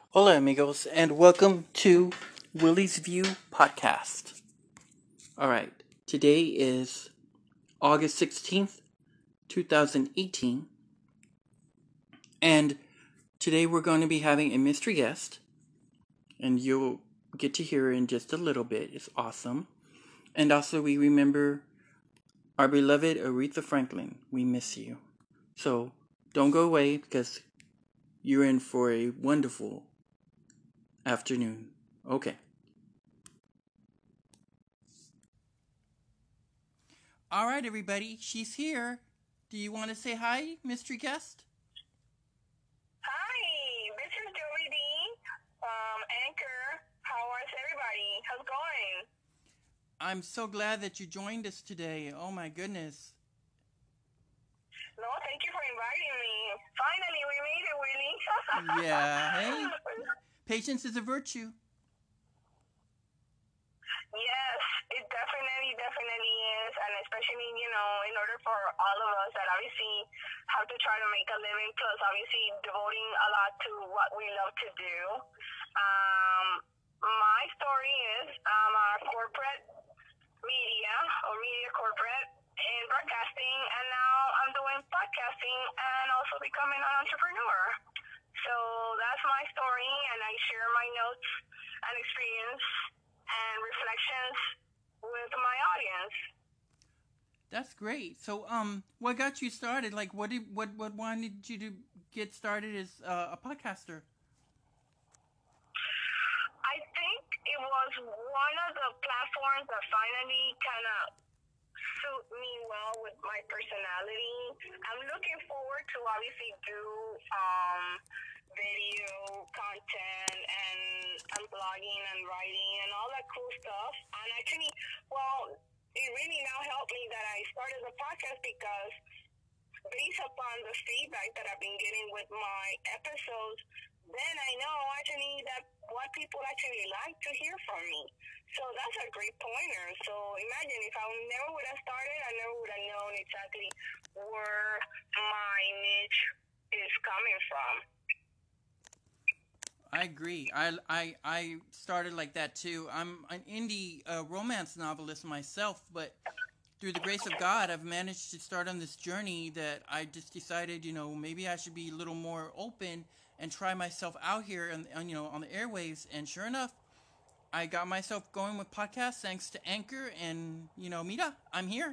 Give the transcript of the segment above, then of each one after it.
Hola, amigos, and welcome to Willie's View podcast. All right, today is August 16th, 2018, and today we're going to be having a mystery guest, and you'll get to hear her in just a little bit. It's awesome. And also, we remember our beloved Aretha Franklin. We miss you. So, don't go away because you're in for a wonderful afternoon. Okay. All right, everybody. She's here. Do you want to say hi, mystery guest? Hi, this is Joey D from Anchor. How is everybody? How's it going? I'm so glad that you joined us today. Oh my goodness. No, thank you for inviting me. Finally, we made it, Willie. Yeah, hey. Patience is a virtue. Yes, it definitely is. And especially, in order for all of us that obviously have to try to make a living, plus obviously devoting a lot to what we love to do. My story is I'm a corporate media or media corporate in broadcasting, and now I'm doing podcasting and also becoming an entrepreneur. So that's my story, and I share my notes and experience and reflections with my audience. That's great. So, what got you started? Like, what wanted you to get started as a podcaster? I think it was one of the platforms that finally kind of suit me well with my personality. I'm looking forward to obviously do video content and blogging and writing and all that cool stuff. And actually, well, it really now helped me that I started the podcast because based upon the feedback that I've been getting with my episodes, then I know actually that what people actually like to hear from me. So that's a great pointer. So imagine if I never would have started, I never would have known exactly where my niche is coming from. I agree. I started like that too. I'm an indie romance novelist myself, but through the grace of God, I've managed to start on this journey that I just decided, maybe I should be a little more open and try myself out here and on the airwaves. And sure enough, I got myself going with podcasts thanks to Anchor, and Mira, I'm here.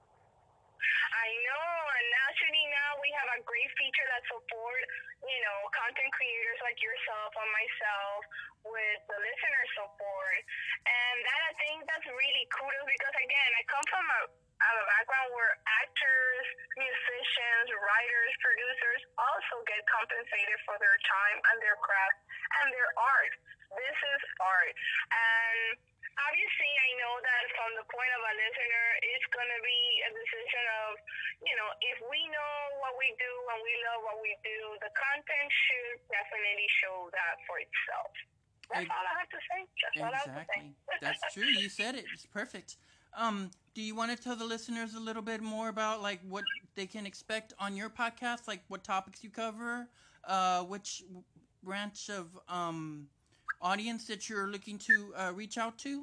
I know, and actually now we have a great feature that support, content creators like yourself and myself with the listener support. And that I think that's really kudos because again, I come from a background where actors, musicians, writers, producers also get compensated for their time and their craft and their art. This is art. And obviously, I know that from the point of a listener, it's going to be a decision of, if we know what we do and we love what we do, the content should definitely show that for itself. That's all I have to say. That's all I have to say. Exactly. That's true. You said it. It's perfect. Do you want to tell the listeners a little bit more about like what they can expect on your podcast, like what topics you cover, which branch of audience that you're looking to reach out to?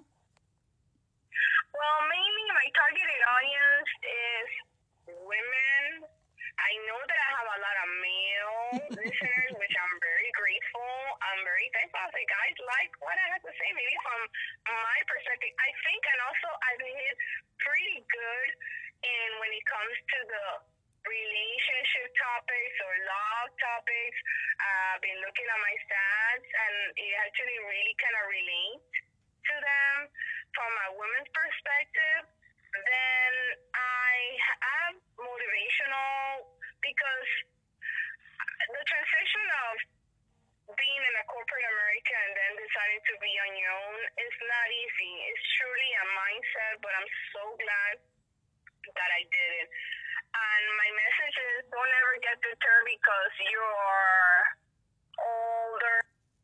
Well, mainly my targeted audience is women. I know that I have a lot of male listeners, which I'm very grateful. I'm very thankful. I say, guys, like what I have to say, maybe from my perspective. I think, and also I've hit pretty good in when it comes to the relationship topics or love topics. I've been looking at my stats, and it actually really kind of relates to them from a woman's perspective. Then I have motivational because the transition of being in a corporate America and then deciding to be on your own is not easy. It's truly a mindset, but I'm so glad that I did it. And my message is don't ever get deterred because you're older.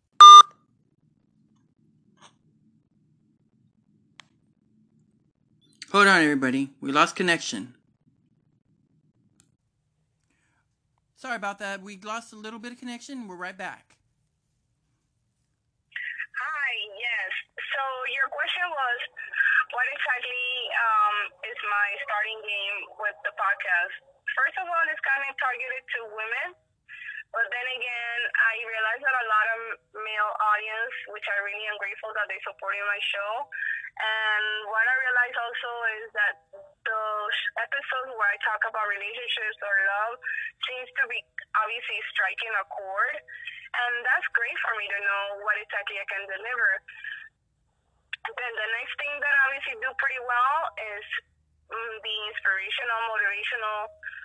Hold on, everybody. We lost connection. Sorry about that. We lost a little bit of connection. We're right back. So your question was, what exactly is my starting game with the podcast? First of all, it's kind of targeted to women, but then again, I realized that a lot of male audience, which I really am grateful that they supporting my show. And what I realized also is that those episodes where I talk about relationships or love seems to be obviously striking a chord. And that's great for me to know what exactly I can deliver. Then the next thing that I obviously do pretty well is the inspirational, motivational,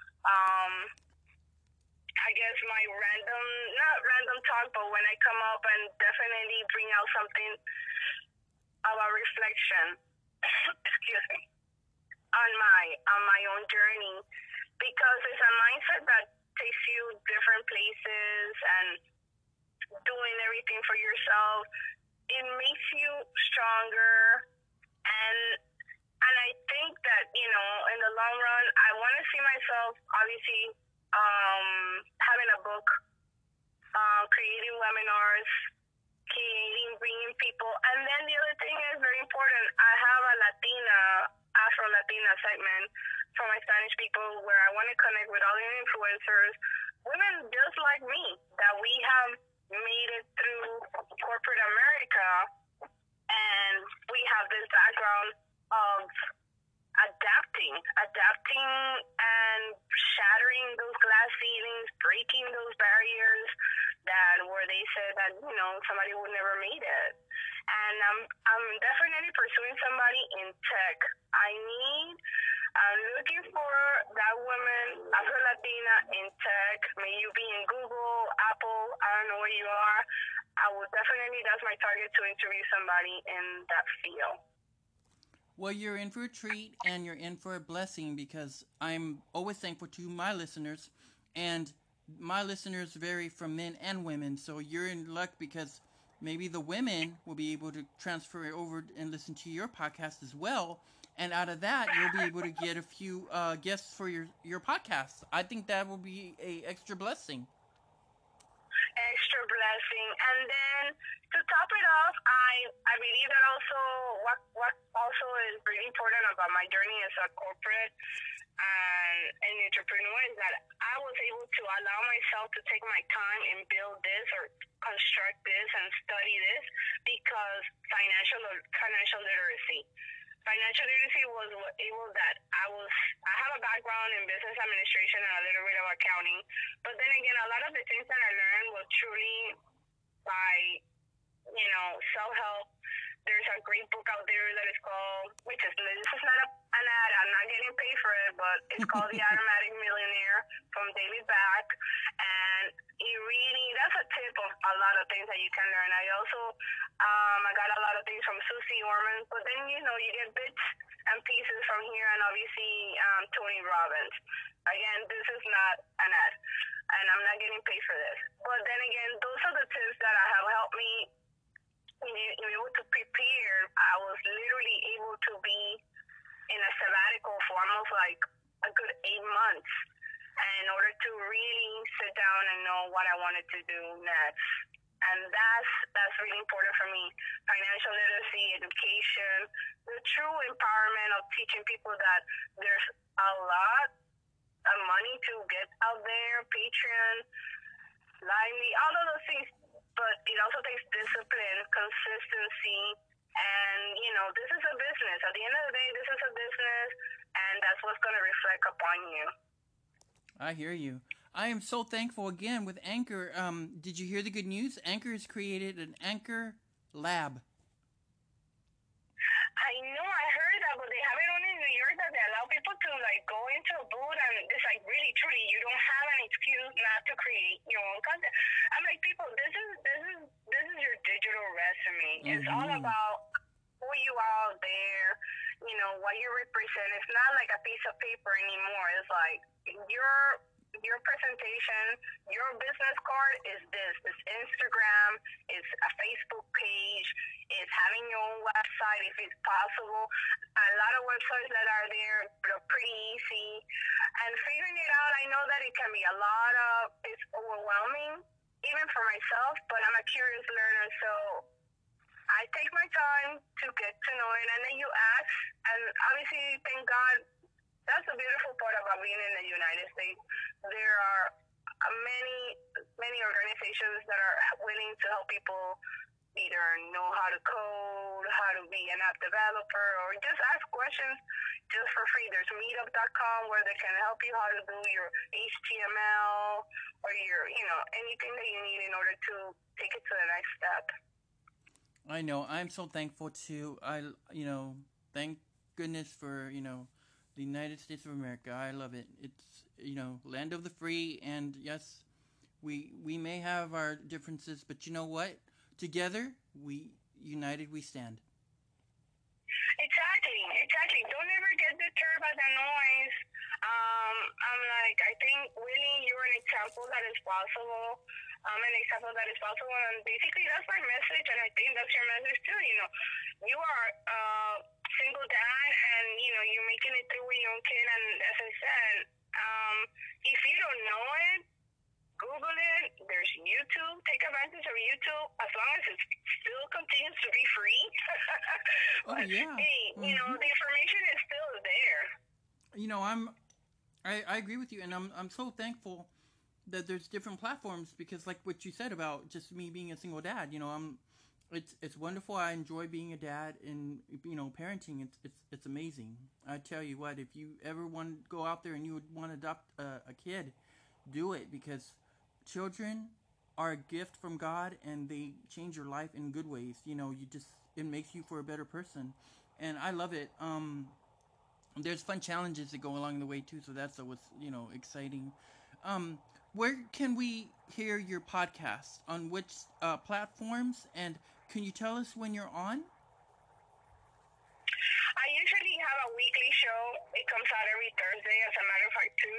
I guess my not random talk, but when I come up and definitely bring out something about reflection, excuse me, on my own journey, because it's a mindset that takes you different places and doing everything for yourself. It makes you stronger, and I think that in the long run, I want to see myself obviously having a book, creating webinars, bringing people, and then the other thing is very important. I have a Afro Latina segment for my Spanish people where I want to connect with all the influencers, women just like me, that we have made it through corporate America, and we have this background of adapting and shattering those glass ceilings, breaking those barriers that where they said that somebody would never made it. And I'm definitely pursuing somebody in tech. I'm looking for that woman, Afro Latina in tech. May you be in Google, Apple, I don't know where you are. That's my target, to interview somebody in that field. Well, you're in for a treat, and you're in for a blessing, because I'm always thankful to my listeners, and my listeners vary from men and women, so you're in luck, because maybe the women will be able to transfer over and listen to your podcast as well, and out of that, you'll be able to get a few guests for your podcast. I think that will be a extra blessing. Extra blessing. And then to top it off, I believe that also what also is really important about my journey as a corporate and an entrepreneur is that I was able to allow myself to take my time and build this or construct this and study this because financial literacy. Financial literacy was able that I have a background in business administration and a little bit of accounting, but then again, a lot of the things that I learned was truly by, self-help. There's a great book out there that is called, this is not an ad, I'm not getting paid for it, but it's called The Automatic Millionaire from David Back, and that's a tip of a lot of things that you can learn. I also, I got a lot of things from Susie Orman, but then, you get bits and pieces from here, and obviously Tony Robbins. Again, this is not an ad, and I'm not getting paid for this. But then again, those are the tips that have helped me able to prepare. I was literally able to be in a sabbatical for almost like a good 8 months in order to really sit down and know what I wanted to do next. And that's really important for me. Financial literacy, education, the true empowerment of teaching people that there's a lot of money to get out there, Patreon, Lively, all of those things. But it also takes discipline, consistency, and, this is a business. At the end of the day, this is a business, and that's what's going to reflect upon you. I hear you. I am so thankful again with Anchor. Did you hear the good news? Anchor has created an Anchor Lab. I know, I heard that, but they have it only in New York that they allow people to go into a booth and it's really truly you don't have an excuse not to create your own content. I'm like, people, this is your digital resume. Mm-hmm. It's all about who you are out there, what you represent. It's not like a piece of paper anymore. It's like your presentation, your business card is this. It's Instagram, it's a Facebook page, it's having your own website if it's possible. A lot of websites that are there are pretty easy. And figuring it out, I know that it can be it's overwhelming, even for myself, but I'm a curious learner, so I I take my time to get to know it, and then you ask, and obviously, thank God, that's the beautiful part about being in the United States. There are many organizations that are willing to help people either know how to code, how to be an app developer, or just ask questions just for free. There's meetup.com where they can help you how to do your HTML or your, anything that you need in order to take it to the next step. I know. I'm so thankful too. Thank goodness for, the United States of America. I love it. It's, land of the free. And yes, we may have our differences, but you know what? Together, united we stand. Exactly. Don't ever get deterred by the noise. I think, Willie, you're an example that is possible. I'm an example that is possible, and basically that's my message, and I think that's your message too. You are a single dad, and you're making it through with your own kid, and as I said, if you don't know it, Google it. There's YouTube. Take advantage of YouTube as long as it still continues to be free. Oh yeah. Hey, the information is still there. I agree with you, and I'm so thankful that there's different platforms, because like what you said about just me being a single dad, it's wonderful. I enjoy being a dad, and parenting. It's amazing. I tell you what, if you ever want to go out there and you would want to adopt a kid, do it, because children are a gift from God, and they change your life in good ways. It makes you for a better person, and I love it. There's fun challenges that go along the way too, so that's what's exciting. Where can we hear your podcast? On which platforms? And can you tell us when you're on? I usually have a weekly show. It comes out every Thursday, as a matter of fact, too.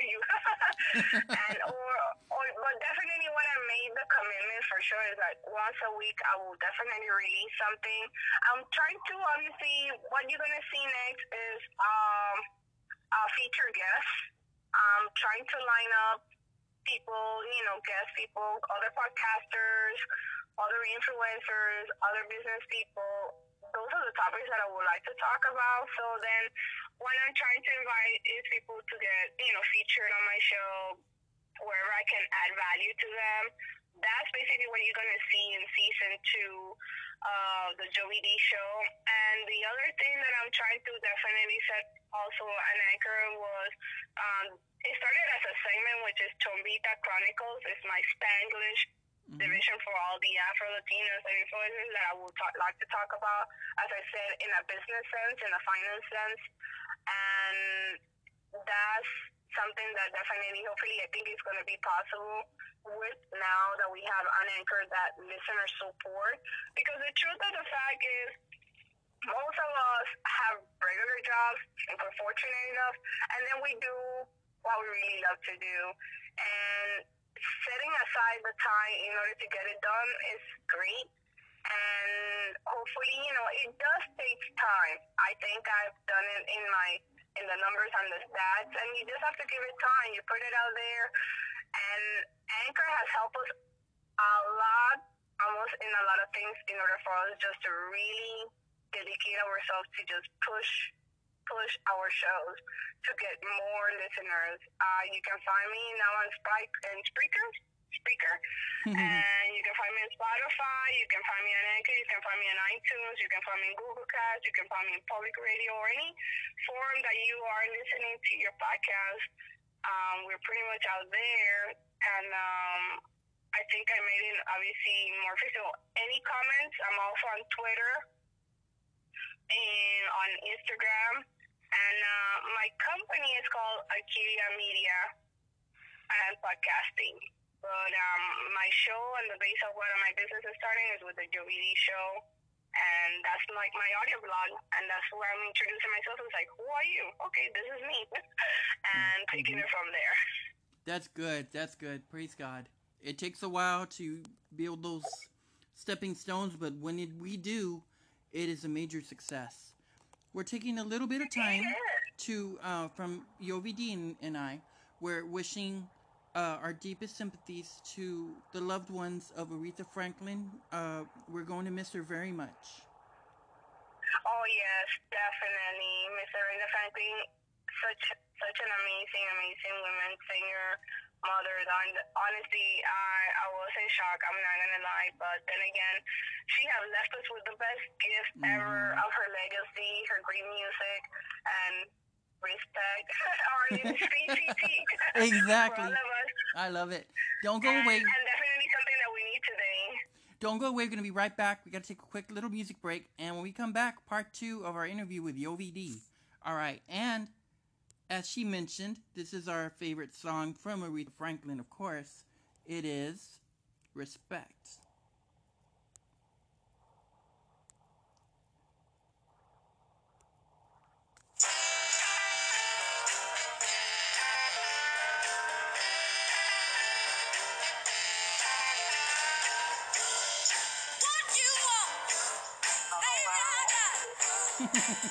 But definitely when I made the commitment, for sure, is that once a week I will definitely release something. I'm trying to, obviously, what you're going to see next is feature guests. I'm trying to line up people, guest people, other podcasters, other influencers, other business people. Those are the topics that I would like to talk about. So then what I'm trying to invite is people to get, featured on my show wherever I can add value to them. That's basically what you're going to see in season 2 of the Joey D show. And the other thing that I'm trying to definitely set also an anchor was, it started as a segment, which is Chombita Chronicles. It's my Spanglish division for all the Afro-Latinos and influencers that I would like to talk about, as I said, in a business sense, in a finance sense. And that's something that definitely, hopefully, I think is going to be possible with now that we have unanchored that listener support. Because the truth of the fact is, most of us have regular jobs, if we're fortunate enough, and then we do what we really love to do. And setting aside the time in order to get it done is great. And hopefully, it does take time. I think I've done it in the numbers and the stats, and you just have to give it time. You put it out there, and Anchor has helped us a lot, almost in a lot of things, in order for us just to really dedicate ourselves to just push our shows to get more listeners. You can find me now on Spreaker. And you can find me on Spotify, you can find me on Anchor, you can find me on iTunes, you can find me in Google Cast, you can find me in Public Radio, or any forum that you are listening to your podcast. We're pretty much out there, and I think I made it obviously more official. Any comments? I'm also on Twitter and on Instagram, and my company is called Akiria Media and Podcasting. But my show and the base of what my business is starting is with the Joey D show, and that's like my audio blog, and that's where I'm introducing myself. It's like, who are you? Okay, this is me, and taking it from there. That's good. That's good. Praise God. It takes a while to build those stepping stones, but when we do, it is a major success. We're taking a little bit of time to, from Yovi D and I, we're wishing our deepest sympathies to the loved ones of Aretha Franklin. We're going to miss her very much. Oh yes, definitely. Miss Aretha Franklin, such an amazing woman singer, mother. And honestly, I was in shock. I'm not gonna lie, but then again, she has left us with the best gift ever of her legacy, her great music, and respect. R.E.C.T. Exactly. For all of us. I love it. Don't go away. And definitely something that we need today. Don't go away. We're going to be right back. We got to take a quick little music break. And when we come back, part 2 of our interview with YoVD. All right. And as she mentioned, this is our favorite song from Aretha Franklin, of course. It is Respect. What you need,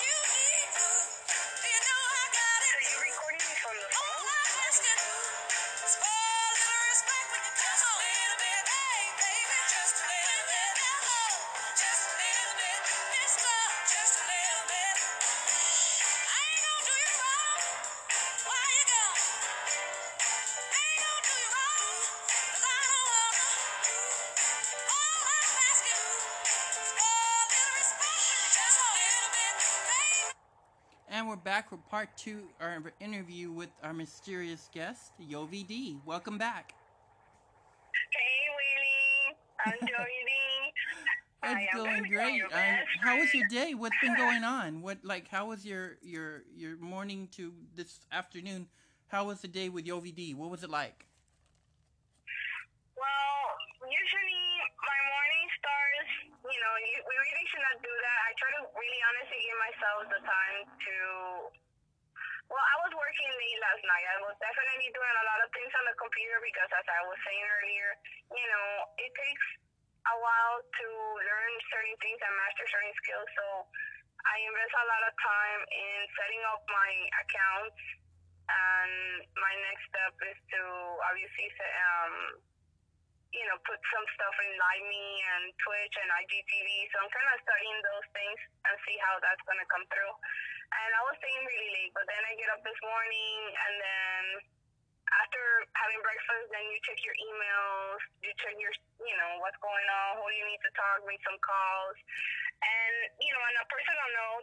you know I got it. Are you recording me from the phone? All I'm asking is for a little respect when you just a little bit. Hey, baby, just a little bit. Hello, just a little bit. Mister, just a little bit. I ain't gonna do you wrong. Why you go? I ain't gonna do you wrong, 'cause I don't wanna. All I'm asking is for a little respect when you just a little bit, baby. And we're back for part 2 of our interview with our mysterious guest, YoVD. Welcome back. Hey, Willie. I'm Jody. It's going great. How was your day? What's been going on? How was your morning to this afternoon? How was the day with YoVD? What was it like? Well, usually my morning starts, we really should not do that. I try to really honestly give myself the time to, well, I was working late last night. I was definitely doing a lot of things on the computer because as I was saying earlier, it takes a while to learn certain things and master certain skills. So I invest a lot of time in setting up my accounts, and my next step is to obviously put some stuff in LiveMe and Twitch and IGTV. So I'm kind of studying those things and see how that's going to come through. And I was staying really late, but then I get up this morning, and then after having breakfast, then you check your emails, you check your, what's going on, who you need to talk, make some calls. And, on a personal note,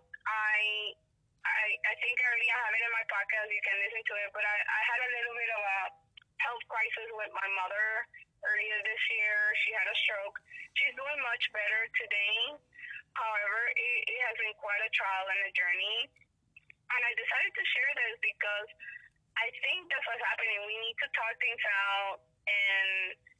I think I already have it in my podcast. You can listen to it, but I had a little bit of a health crisis with my mother earlier this year. She had a stroke. She's doing much better today. However, it has been quite a trial and a journey. And I decided to share this because I think that's what's happening. We need to talk things out, and,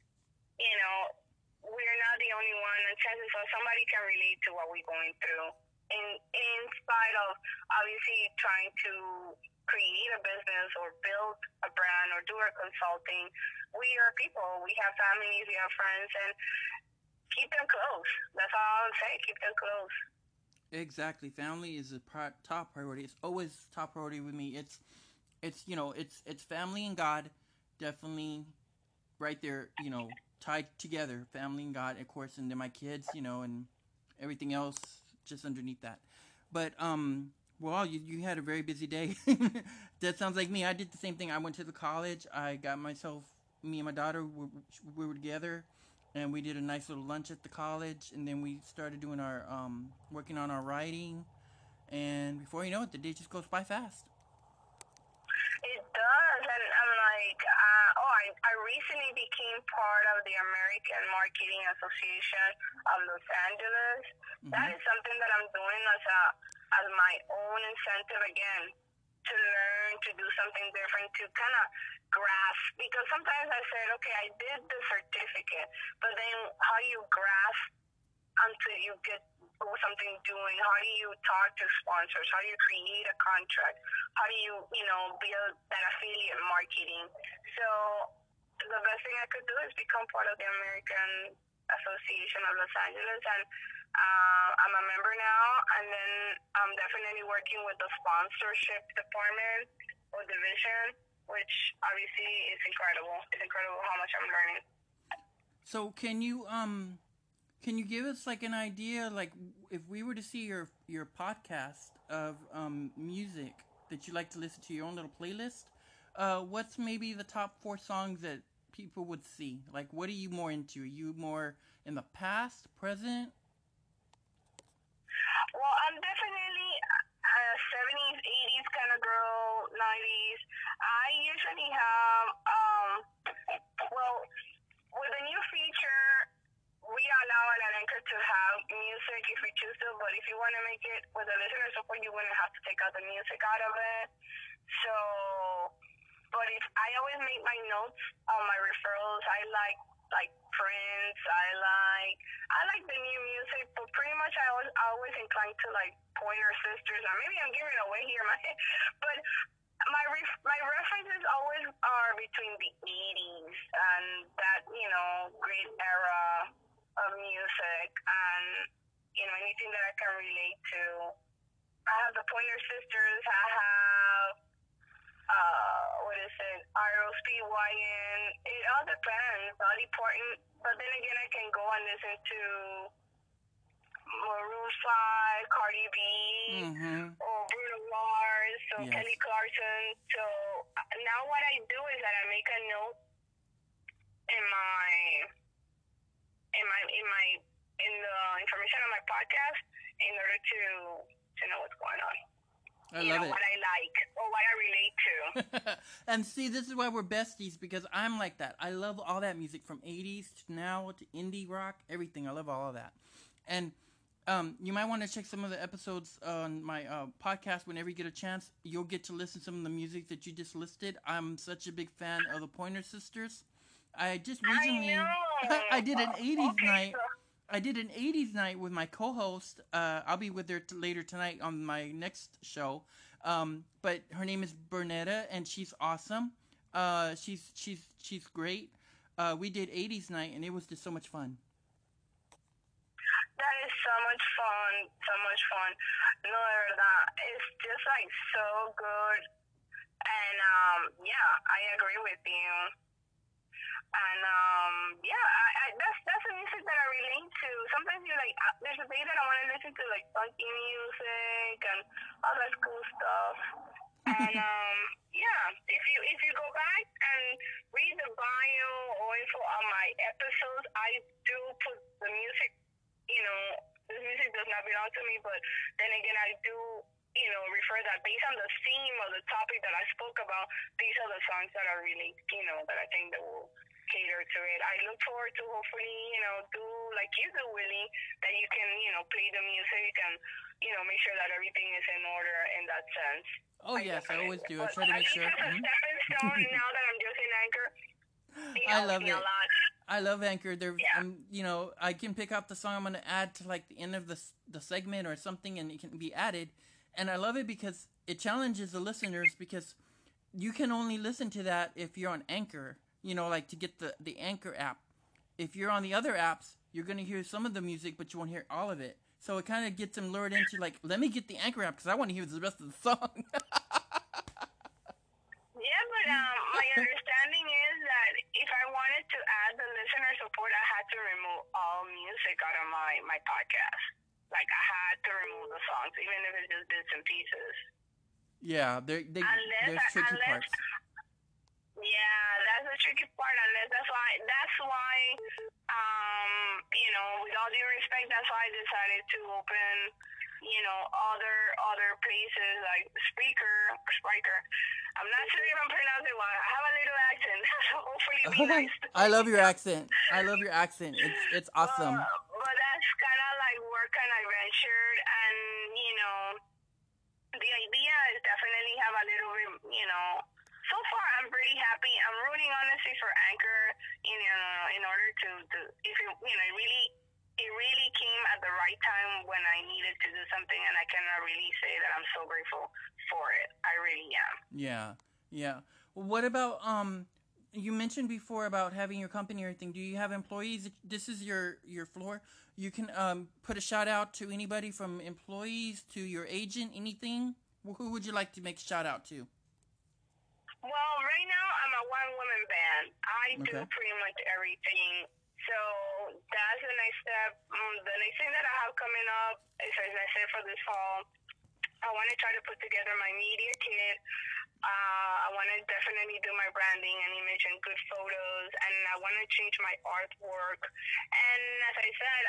we're not the only one, and chances are somebody can relate to what we're going through. In spite of obviously trying to create a business or build a brand or do our consulting, we are people. We have families, we have friends, and keep them close. That's all I'll say. Keep them close. Exactly. Family is a top priority. It's always top priority with me. It's family and God, definitely right there, tied together. Family and God, of course, and then my kids, and everything else just underneath that. But well, you had a very busy day. That sounds like me. I did the same thing. I went to the college. I got myself, me and my daughter, we were together, and we did a nice little lunch at the college, and then we started doing our working on our writing, and before you know it, the day just goes by fast. It does, and I'm like, I recently became part of the American Marketing Association of Los Angeles. Mm-hmm. That is something that I'm doing as my own incentive again, to learn, to do something different, to kind of grasp. Because sometimes I said, okay, I did the certificate, but then how you grasp until you get something doing? How do you talk to sponsors? How do you create a contract? How do you, build that affiliate marketing? So the best thing I could do is become part of the American Association of Los Angeles, and I'm a member now, and then I'm definitely working with the sponsorship department or division which obviously is incredible. It's incredible how much I'm learning. So can you give us like an idea, like if we were to see your podcast of music that you like to listen to, your own little playlist, what's maybe the top 4 songs that people would see? Like, what are you more into? Are you more in the past, present? Well, I'm definitely a 70s, 80s kind of girl, 90s. I usually have, well, with the new feature, we allow an anchor to have music if we choose to, but if you want to make it with the listener support, you wouldn't have to take out the music out of it. So, but if I always make my notes on my referrals, I like Prince, I like the new music, but pretty much I was always inclined to like Pointer Sisters, or maybe I'm giving away here, but my references always are between the 80s and that, great era of music, and, anything that I can relate to. I have the Pointer Sisters, I have, what is it, ROSPYN, it all depends, Dolly Parton, but then again, I can go and listen to Maroon 5, Cardi B, or Bruno Mars, or Yes. Kelly Clarkson. So now what I do is that I make a note in the information on my podcast in order to know what's going on. I love it. What I like or what I relate to. And see, this is why we're besties, because I'm like that. I love all that music from 80s to now to indie rock, everything. I love all of that. And you might want to check some of the episodes on my podcast whenever you get a chance. You'll get to listen to some of the music that you just listed. I'm such a big fan of the Pointer Sisters. I just recently I did an 80s night. I did an 80s night with my co-host. I'll be with her later tonight on my next show. But her name is Bernetta, and she's awesome. She's great. We did 80s night, and it was just so much fun. That is so much fun. So much fun. No, de verdad, it's just like so good. And yeah, I agree with you. And that's the music that I relate to. Sometimes you're like, there's a day that I want to listen to like funky music and all that cool stuff. And yeah, if you go back and read the bio or info on my episodes, I do put the music. This music does not belong to me, but then again, I do refer that based on the theme or the topic that I spoke about. These are the songs that are really that I think that will cater to it. I look forward to hopefully, do like you do, Willie, that you can, play the music and, make sure that everything is in order in that sense. Oh, yes, I always do. I try to make sure. As a stepping stone, now that I'm just in Anchor, I love it. a lot. I love Anchor. I can pick out the song I'm going to add to like the end of the segment or something, and it can be added. And I love it because it challenges the listeners, because you can only listen to that if you're on Anchor. Like to get the Anchor app. If you're on the other apps, you're going to hear some of the music, but you won't hear all of it. So it kind of gets them lured into like, let me get the Anchor app because I want to hear the rest of the song. Yeah, but my understanding is that if I wanted to add the listener support, I had to remove all music out of my podcast. Like, I had to remove the songs, even if it's just bits and pieces. Yeah, there's tricky parts. Yeah, that's the tricky part. Unless that's why, with all due respect, that's why I decided to open, other places like Spreaker. I'm not sure if I'm pronouncing it well. I have a little accent, so hopefully it'll be nice. I love your accent. It's awesome. But that's kind of like where kind of ventured, and the idea is definitely have a little bit, so far I'm pretty happy. I'm rooting honestly for Anchor, in order to if it really came at the right time when I needed to do something, and I cannot really say that I'm so grateful for it. I really am. Yeah. What about you mentioned before about having your company or anything. Do you have employees? This is your floor. You can put a shout out to anybody from employees to your agent, anything. Who would you like to make a shout out to? Well, right now I'm a one-woman band. I do Okay. pretty much everything. So that's the next step. The next thing that I have coming up is, as I said, for this fall, I want to try to put together my media kit. I want to definitely do my branding and image and good photos, and I want to change my artwork. And as I said,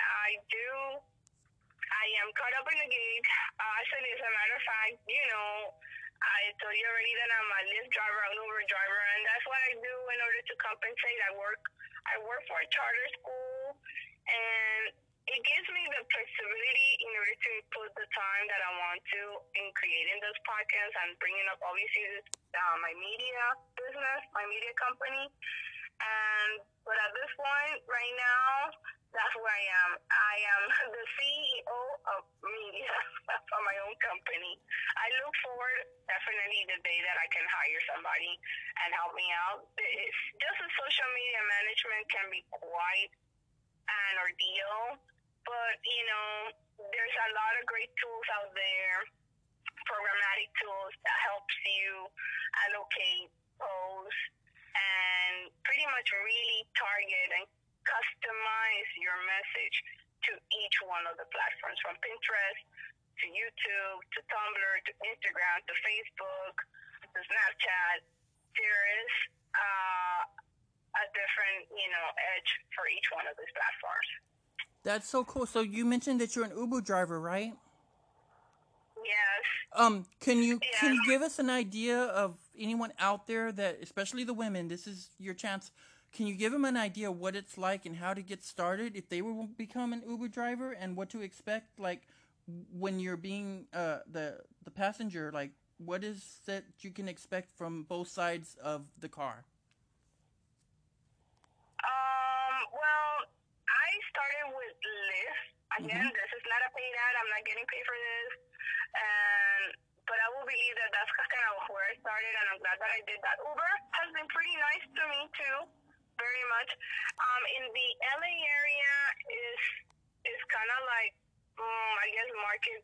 I am caught up in the gig. Actually, as a matter of fact, I told you already that I'm a Lyft driver, an Uber driver, and that's what I do in order to compensate. I work for a charter school, and it gives me the flexibility in order to put the time that I want to in creating those podcasts and bringing up obviously my media business, my media company. But at this point, right now, that's where I am. I am the CEO of media for my own company. I look forward definitely the day that I can hire somebody and help me out. It's just the social media management can be quite an ordeal, but there's a lot of great tools out there, programmatic tools that helps you allocate posts and pretty much really target and customize your message to each one of the platforms, from Pinterest to YouTube to Tumblr to Instagram to Facebook to Snapchat. There is a different, edge for each one of these platforms. That's so cool. So you mentioned that you're an Uber driver, right? Yes. Can you Yes. give us an idea of anyone out there that, especially the women, this is your chance. Can you give them an idea what it's like and how to get started if they will become an Uber driver and what to expect, like when you're being the passenger, like what is that you can expect from both sides of the car? Well, I started with Lyft. Again, Mm-hmm. this is not a paid ad. I'm not getting paid for this. But I will believe that that's kind of where I started, and I'm glad that I did that. Uber has been pretty nice to me too, very much. In the LA area is kind of like, I guess, market.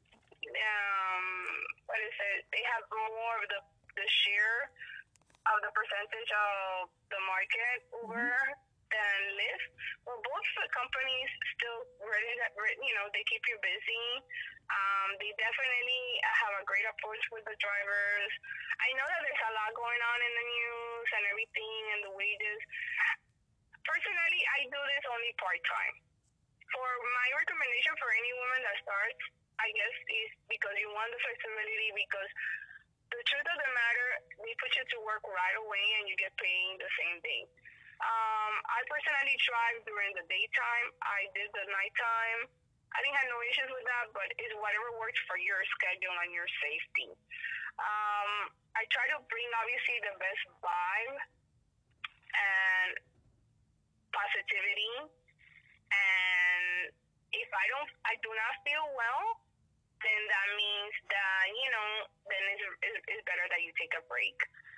What is it? They have more of the share of the percentage of the market Mm-hmm. Uber than Lyft. Well, both the companies still they keep you busy. They definitely have a great approach with the drivers. I know that there's a lot going on in the news and everything and the wages. Personally, I do this only part-time. For my recommendation for any woman that starts, I guess, is because you want the flexibility, because the truth of the matter, they put you to work right away and you get paid the same day. I personally drive during the daytime. I did the nighttime. I didn't have no issues with that, but it's whatever works for your schedule and your safety. I try to bring obviously the best vibe and positivity. And if I do not feel well, then that means that, then it's better that you take a break.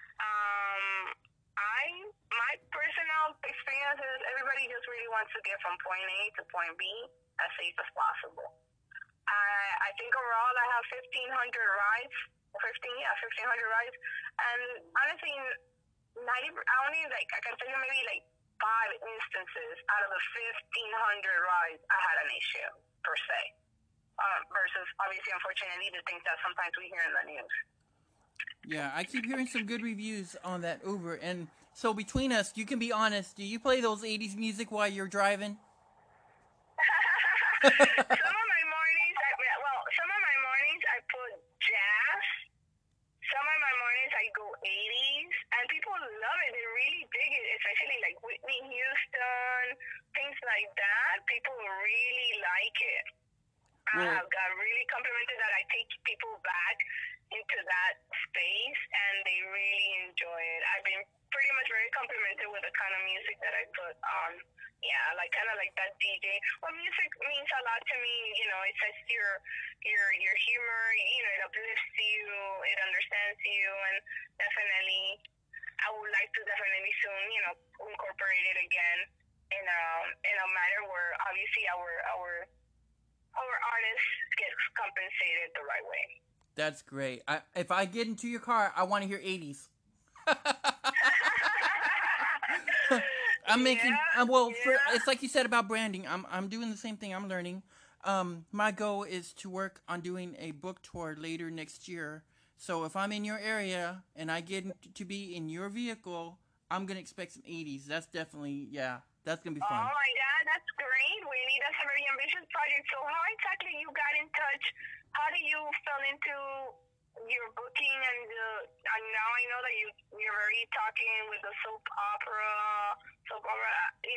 My personal experience is everybody just really wants to get from point A to point B as safe as possible. I think overall I have 1,500 rides, 1,500 rides, and honestly, I can tell you maybe like 5 instances out of the 1,500 rides I had an issue per se. Versus obviously, unfortunately, the things that sometimes we hear in the news. Yeah, I keep hearing some good reviews on that Uber. And so between us, you can be honest. Do you play those 80s music while you're driving? Some of my mornings, I put jazz. Some of my mornings I go 80s, and people love it. They really dig it, especially like Whitney Houston, things like that. People really like it. I have got really complimented that I take people back into that space, and they really enjoy it. I've been pretty much very complimented with the kind of music that I put on. Yeah, like kind of like that DJ. Well, music means a lot to me. It sets your humor. It uplifts you. It understands you, and definitely, I would like to definitely soon, incorporate it again in a manner where obviously our artists get compensated the right way. That's great. If I get into your car, I want to hear 80s. I'm making Yeah, it's yeah. like you said about branding. I'm doing the same thing. I'm learning. My goal is to work on doing a book tour later next year. So if I'm in your area and I get to be in your vehicle, I'm gonna expect some 80s. That's definitely that's gonna be Oh fun. my God, that's great, Willie. That's a very ambitious project. So how exactly you got in touch? How do you fell into your booking and now I know that you're very talking with the soap opera,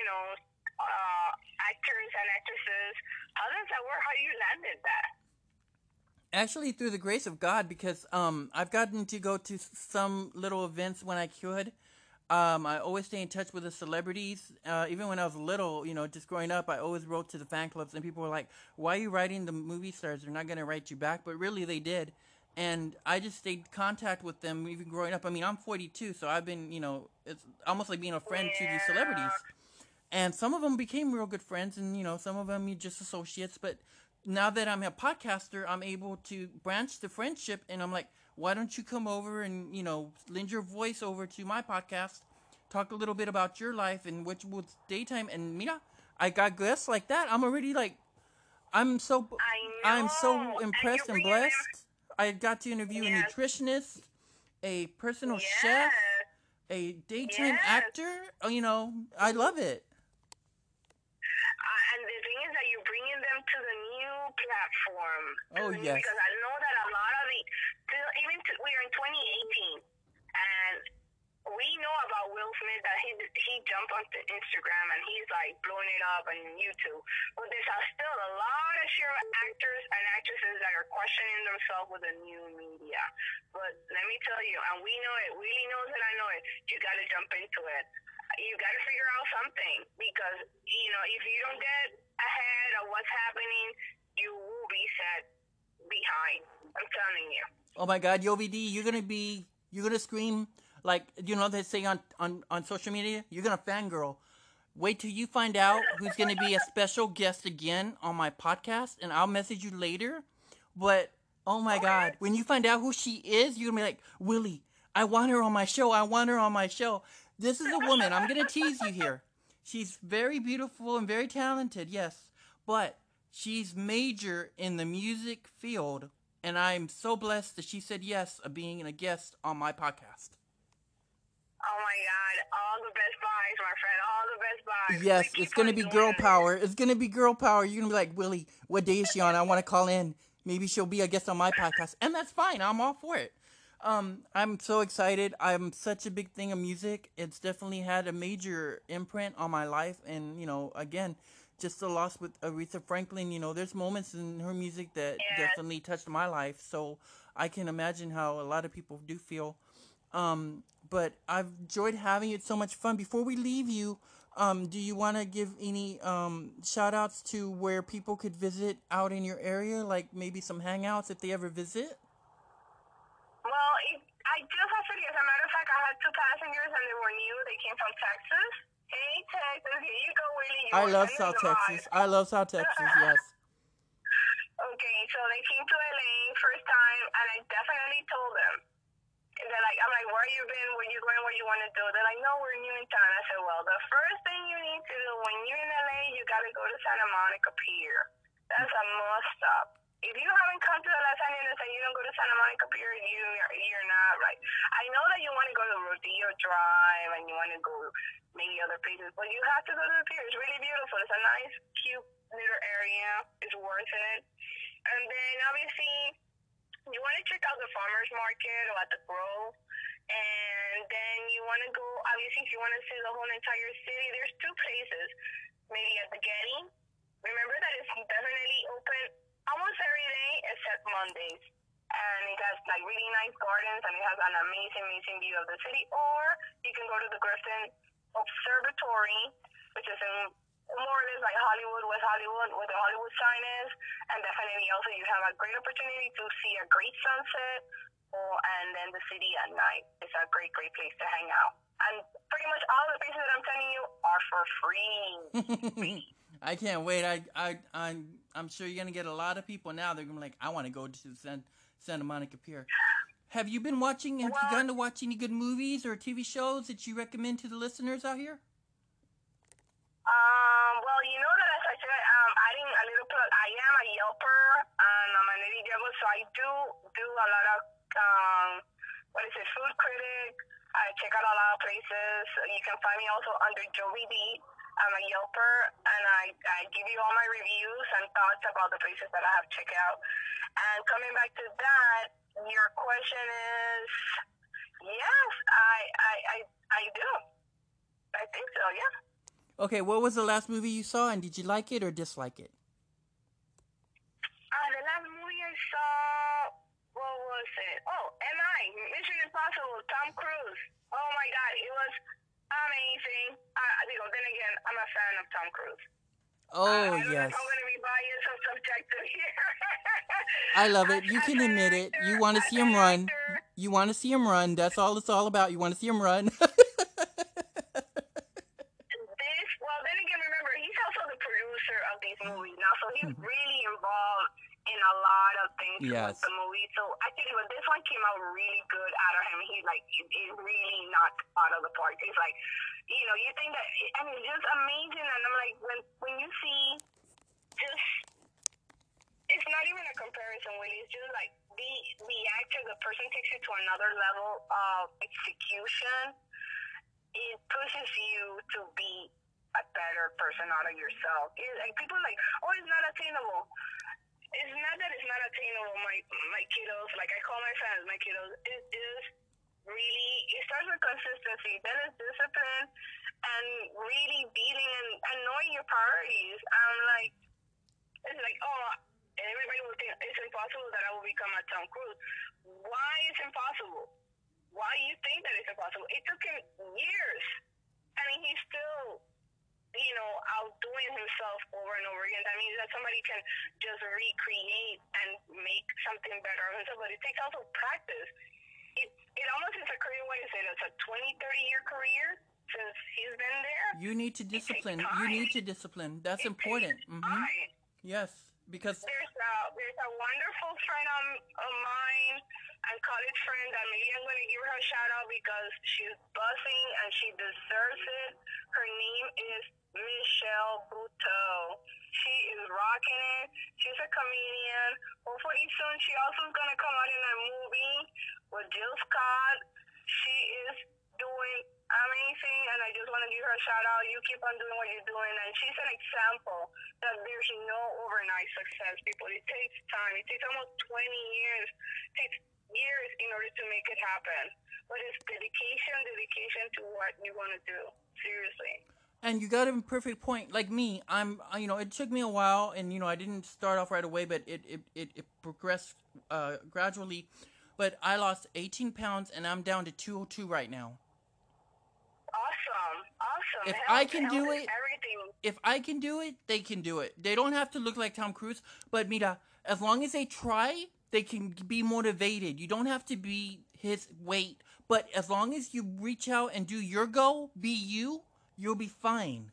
actors and actresses. How does that work? How you landed that? Actually, through the grace of God, because I've gotten to go to some little events when I could. I always stay in touch with the celebrities. Even when I was little, just growing up, I always wrote to the fan clubs, and people were like, "Why are you writing the movie stars? They're not going to write you back." But really, they did, and I just stayed in contact with them even growing up. I mean, I'm 42, so I've been, it's almost like being a friend to these celebrities. Yeah. And some of them became real good friends, and some of them just associates. But now that I'm a podcaster, I'm able to branch the friendship, and I'm like, why don't you come over and lend your voice over to my podcast, talk a little bit about your life and which was daytime, and I got guests like that. I'm already like, I'm so I I'm so know. And you're impressed and bringing them. blessed. I got to interview a Yes. nutritionist, a personal chef, Yes. a daytime Yes. actor. I love it. And the thing is that you're bringing them to the new platform, Oh yes. because I know that a lot of we're in 2018, and we know about Will Smith that he jumped onto Instagram and he's like blowing it up on YouTube. But there's still a lot of sure actors and actresses that are questioning themselves with the new media. But let me tell you, and we know it, Willie knows it, I know it, you got to jump into it. You got to figure out something, because if you don't get ahead of what's happening, you will be set behind. I'm telling you. Oh my God, YoVD, you're gonna scream like they say on social media. You're gonna fangirl. Wait till you find out who's gonna be a special guest again on my podcast, and I'll message you later. But oh my Okay. God, when you find out who she is, you're gonna be like, Willie, I want her on my show. I want her on my show. This is a woman. I'm gonna tease you here. She's very beautiful and very talented, yes, but she's major in the music field, and I'm so blessed that she said yes of being a guest on my podcast. Oh my God! All the best buys, my friend. All the best buys. We Yes, it's keep gonna on be doing girl this. power. It's gonna be girl power. You're gonna be like, Willie, what day is she on? I want to call in. Maybe she'll be a guest on my podcast, and that's fine. I'm all for it. I'm so excited. I'm such a big thing of music. It's definitely had a major imprint on my life, and again, just the loss with Aretha Franklin. There's moments in her music that Yes. definitely touched my life. So I can imagine how a lot of people do feel. But I've enjoyed having it. So much fun. Before we leave you, do you want to give any shout outs to where people could visit out in your area, like maybe some hangouts if they ever visit? Well, I just actually, as a matter of fact, I had two passengers and they were new. They came from Texas. Hey, Texas, here you go, Willie. You I were love sending South them on. Texas. I love South Texas. Yes. Okay, so they came to LA first time, and I definitely told them. They're like, I'm like, where you been? Where you going? What you want to do? They're like, no, we're new in town. I said, well, the first thing you need to do when you're in LA, you got to go to Santa Monica Pier. That's a must stop. If you haven't come to Los Angeles and you don't go to Santa Monica Pier, you're not right. I know that you want to go to Rodeo Drive and you want to go maybe other places, but you have to go to the pier. It's really beautiful. It's a nice, cute little area. It's worth it. And then obviously you want to check out the farmers market or at the Grove. And then you want to go, obviously, if you want to see the whole entire city, there's two places. Maybe at the Getty. Remember that it's definitely open almost every day except Mondays. And it has like really nice gardens and it has an amazing, amazing view of the city. Or you can go to the Griffin Observatory, which is in more or less like Hollywood, West Hollywood, where the Hollywood sign is. And definitely also you have a great opportunity to see a great sunset. And then the city at night. It's a great, great place to hang out. And pretty much all the places that I'm telling you are for free. I can't wait. I'm sure you're gonna get a lot of people now. They're gonna be like, I want to go to Santa Monica Pier. Have you been watching? Have you Well, gotten to watch any good movies or TV shows that you recommend to the listeners out here? well, you know that as I said, adding a little bit, I am a Yelper and I'm an Eddie Devil, so I do a lot of, food critic. I check out a lot of places. You can find me also under Joey D. I'm a Yelper, and I give you all my reviews and thoughts about the places that I have checked out. And coming back to that, your question is, yes, I do. I think so, yeah. Okay, what was the last movie you saw, and did you like it or dislike it? The last movie I saw, what was it? Oh, M.I. Mission Impossible, Tom Cruise. Oh my God, it was amazing. Then again, I'm a fan of Tom Cruise. Oh, I don't know yes. if I'm going to be biased or subjective here. I love it. You can admit it. You want to see him run. You want to see him run. That's all it's all about. You want to see him run. Well, then again, remember, he's also the producer of these movies now, so he's really involved in a lot of things Yes. with the movie. So I think when this one came out really good out of him, he's like, it really knocked out of the park. It's like, you think that, and it's just amazing. And I'm like, when you see just, it's not even a comparison, Willie. It's just like the actor, the person takes you to another level of execution. It pushes you to be a better person out of yourself. Like people are like, oh, it's not attainable. It's not that it's not attainable, my kiddos. Like I call my fans my kiddos. It is really, it starts with consistency, then it's discipline, and really beating and knowing your priorities. It's like, oh, everybody will think it's impossible that I will become a Tom Cruise. Why is impossible? Why do you think that it's impossible? It took him years. I mean, he's still, outdoing himself over and over again. That means that somebody can just recreate and make something better of himself, but it takes also practice. It almost is a career, what is it? It's a 20, 30-year career since he's been there. You need to discipline. You need to discipline. That's important. Yes, because there's a wonderful friend of mine, a college friend, that maybe I'm going to give her a shout out because she's buzzing and she deserves it. Her name is Michelle Buteau. She is rocking it. She's a comedian. Hopefully soon she also is going to come out in a movie with Jill Scott. She is doing amazing, and I just want to give her a shout out. You keep on doing what you're doing, and she's an example that there's no overnight success, people. It takes time. It takes almost 20 years. It takes years in order to make it happen. But it's dedication to what you want to do. Seriously. And you got a perfect point. Like me, it took me a while, and I didn't start off right away, but it progressed gradually. But I lost 18 pounds, and I'm down to 202 right now. Awesome. If I can do it, if I can do it, they can do it. They don't have to look like Tom Cruise, but mira, as long as they try, they can be motivated. You don't have to be his weight, but as long as you reach out and do your goal, be you, you'll be fine.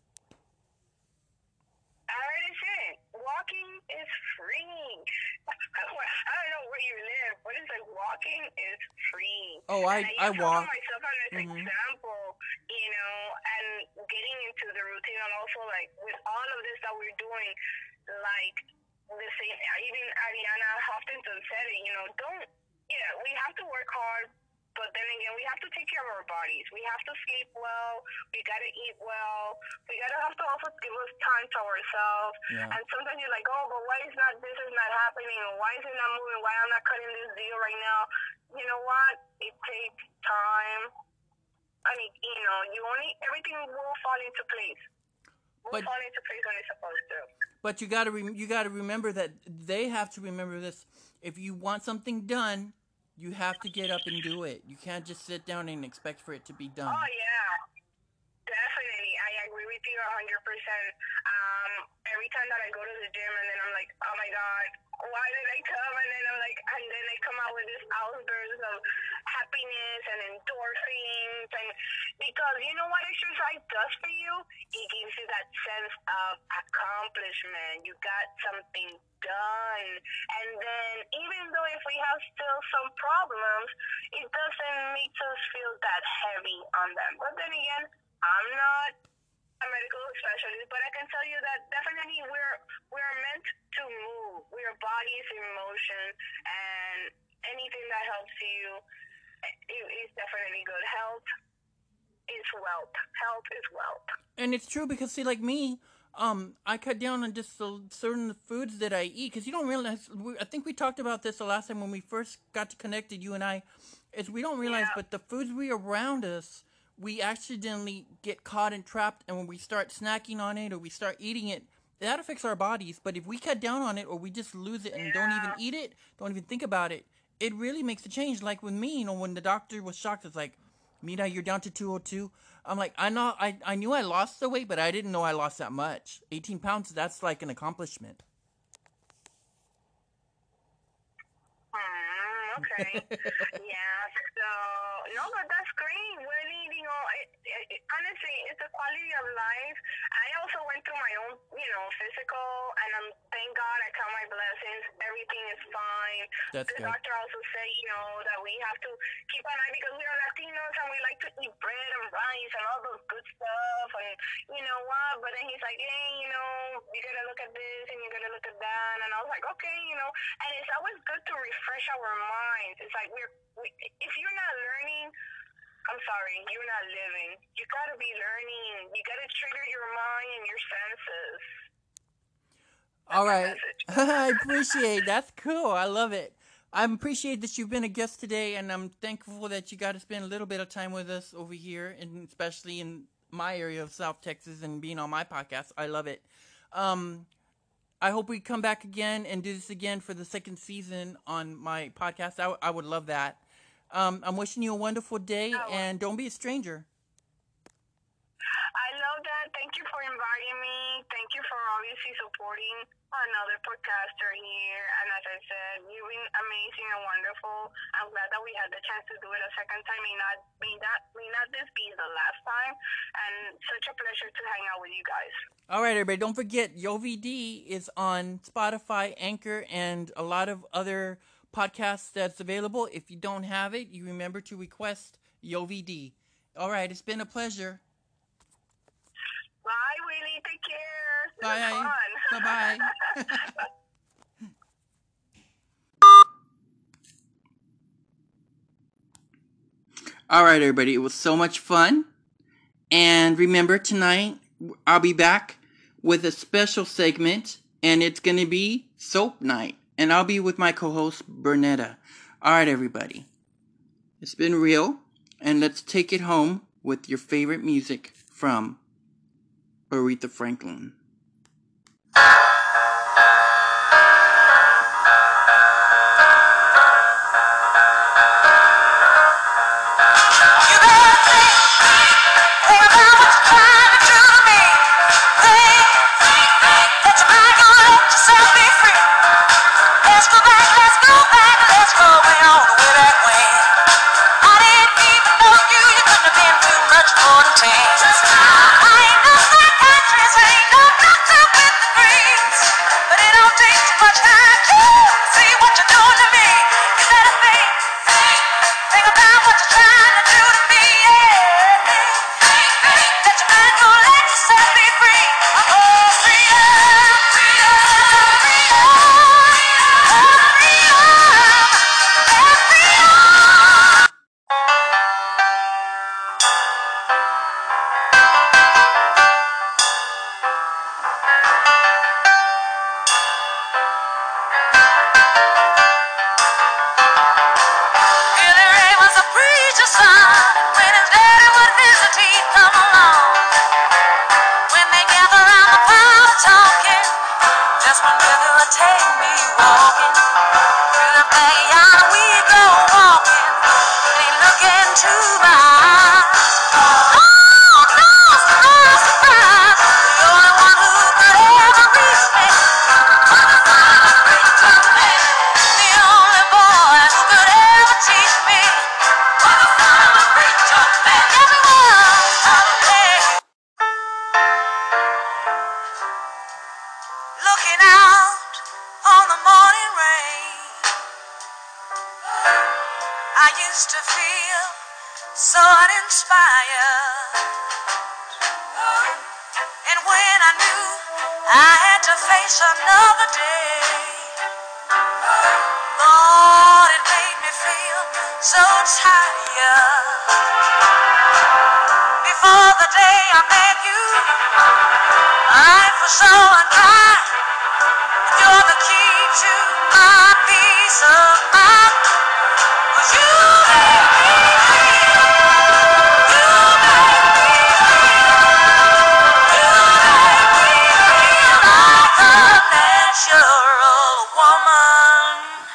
I already said, walking is free. I don't know where you live, but it's like walking is free. Oh, I walk. Myself as an example, and getting into the routine, and also like with all of this that we're doing, like the same, even Ariana Huffington said it, we have to work hard, but then again, we have to take care of our bodies. We have to sleep well. We got to eat well. We got to have to also give us time to ourselves. Yeah. And sometimes you're like, oh, but why is this is not happening? Or why is it not moving? Why I'm not cutting this deal right now? You know what? It takes time. I mean, everything will fall into place. Fall into place when it's supposed to. But you got to remember that they have to remember this. If you want something done, you have to get up and do it. You can't just sit down and expect for it to be done. Oh, yeah. Definitely. I agree with you 100%. Every time that I go to the gym and then I'm like, oh my God, why did I come? And then and then I come out with this outburst of happiness and endorphins, and because because you know what exercise does for you? It gives you that sense of accomplishment. You got something done. And then even though if we have still some problems, it doesn't make us feel that heavy on them. But then again, I'm not a medical specialist, but I can tell you that definitely we're meant to move. We're bodies in motion, and anything that helps you is definitely good. Health is wealth. Health is wealth. And it's true because, see, like me, I cut down on just certain foods that I eat because you don't realize. I think we talked about this the last time when we first got connected, you and I, is we don't realize, but the foods we around us, we accidentally get caught and trapped, and when we start snacking on it or we start eating it, that affects our bodies. But if we cut down on it or we just lose it and don't even eat it, don't even think about it, it really makes a change. Like with me, you know, when the doctor was shocked, it's like, Mira, you're down to 202. I'm like, I knew I lost the weight, but I didn't know I lost that much. 18 pounds, that's like an accomplishment. Okay. Yeah. So no, but that's great. Really, you know, honestly, it's a quality of life. I also went through my own, you know, physical, and thank God I count my blessings. Everything is fine. That's the good. doctor also said, you know, that we have to keep an eye because we are Latinos and we like to eat bread and rice and all those good stuff. And you know what? But then he's like, hey, you know, you gotta look at this and you gotta look at that. And I was like, okay, you know. And it's always good to refresh our minds. It's like if you're not learning, I'm sorry, you're not living. You gotta be learning. You gotta trigger your mind and your senses. All right. I appreciate. That's cool. I love it. I appreciate that you've been a guest today, and I'm thankful that you got to spend a little bit of time with us over here, and especially in my area of South Texas and being on my podcast. I love it. I hope we come back again and do this again for the second season on my podcast. I would love that. I'm wishing you a wonderful day, and don't be a stranger. I love that. Thank you for inviting me. Thank you for obviously supporting another podcaster here. And as I said, you've been amazing and wonderful. I'm glad that we had the chance to do it a second time. May not this be the last time. And such a pleasure to hang out with you guys. All right, everybody. Don't forget, YoVD is on Spotify, Anchor, and a lot of other podcasts that's available. If you don't have it, you remember to request YoVD. All right, it's been a pleasure. Bye, Willie. Take care. Bye. Bye-bye. All right, everybody. It was so much fun. And remember, tonight, I'll be back with a special segment, and it's going to be Soap Night. And I'll be with my co-host, Bernetta. All right, everybody. It's been real, and let's take it home with your favorite music from Aretha Franklin. walking out on the morning rain, I used to feel so uninspired. And when I knew I had to face another day, Lord, it made me feel so tired. Before the day I met you, life was so unkind. You're the key to my peace of mind. 'Cause you make me feel, you make me feel, you make me feel like a natural woman.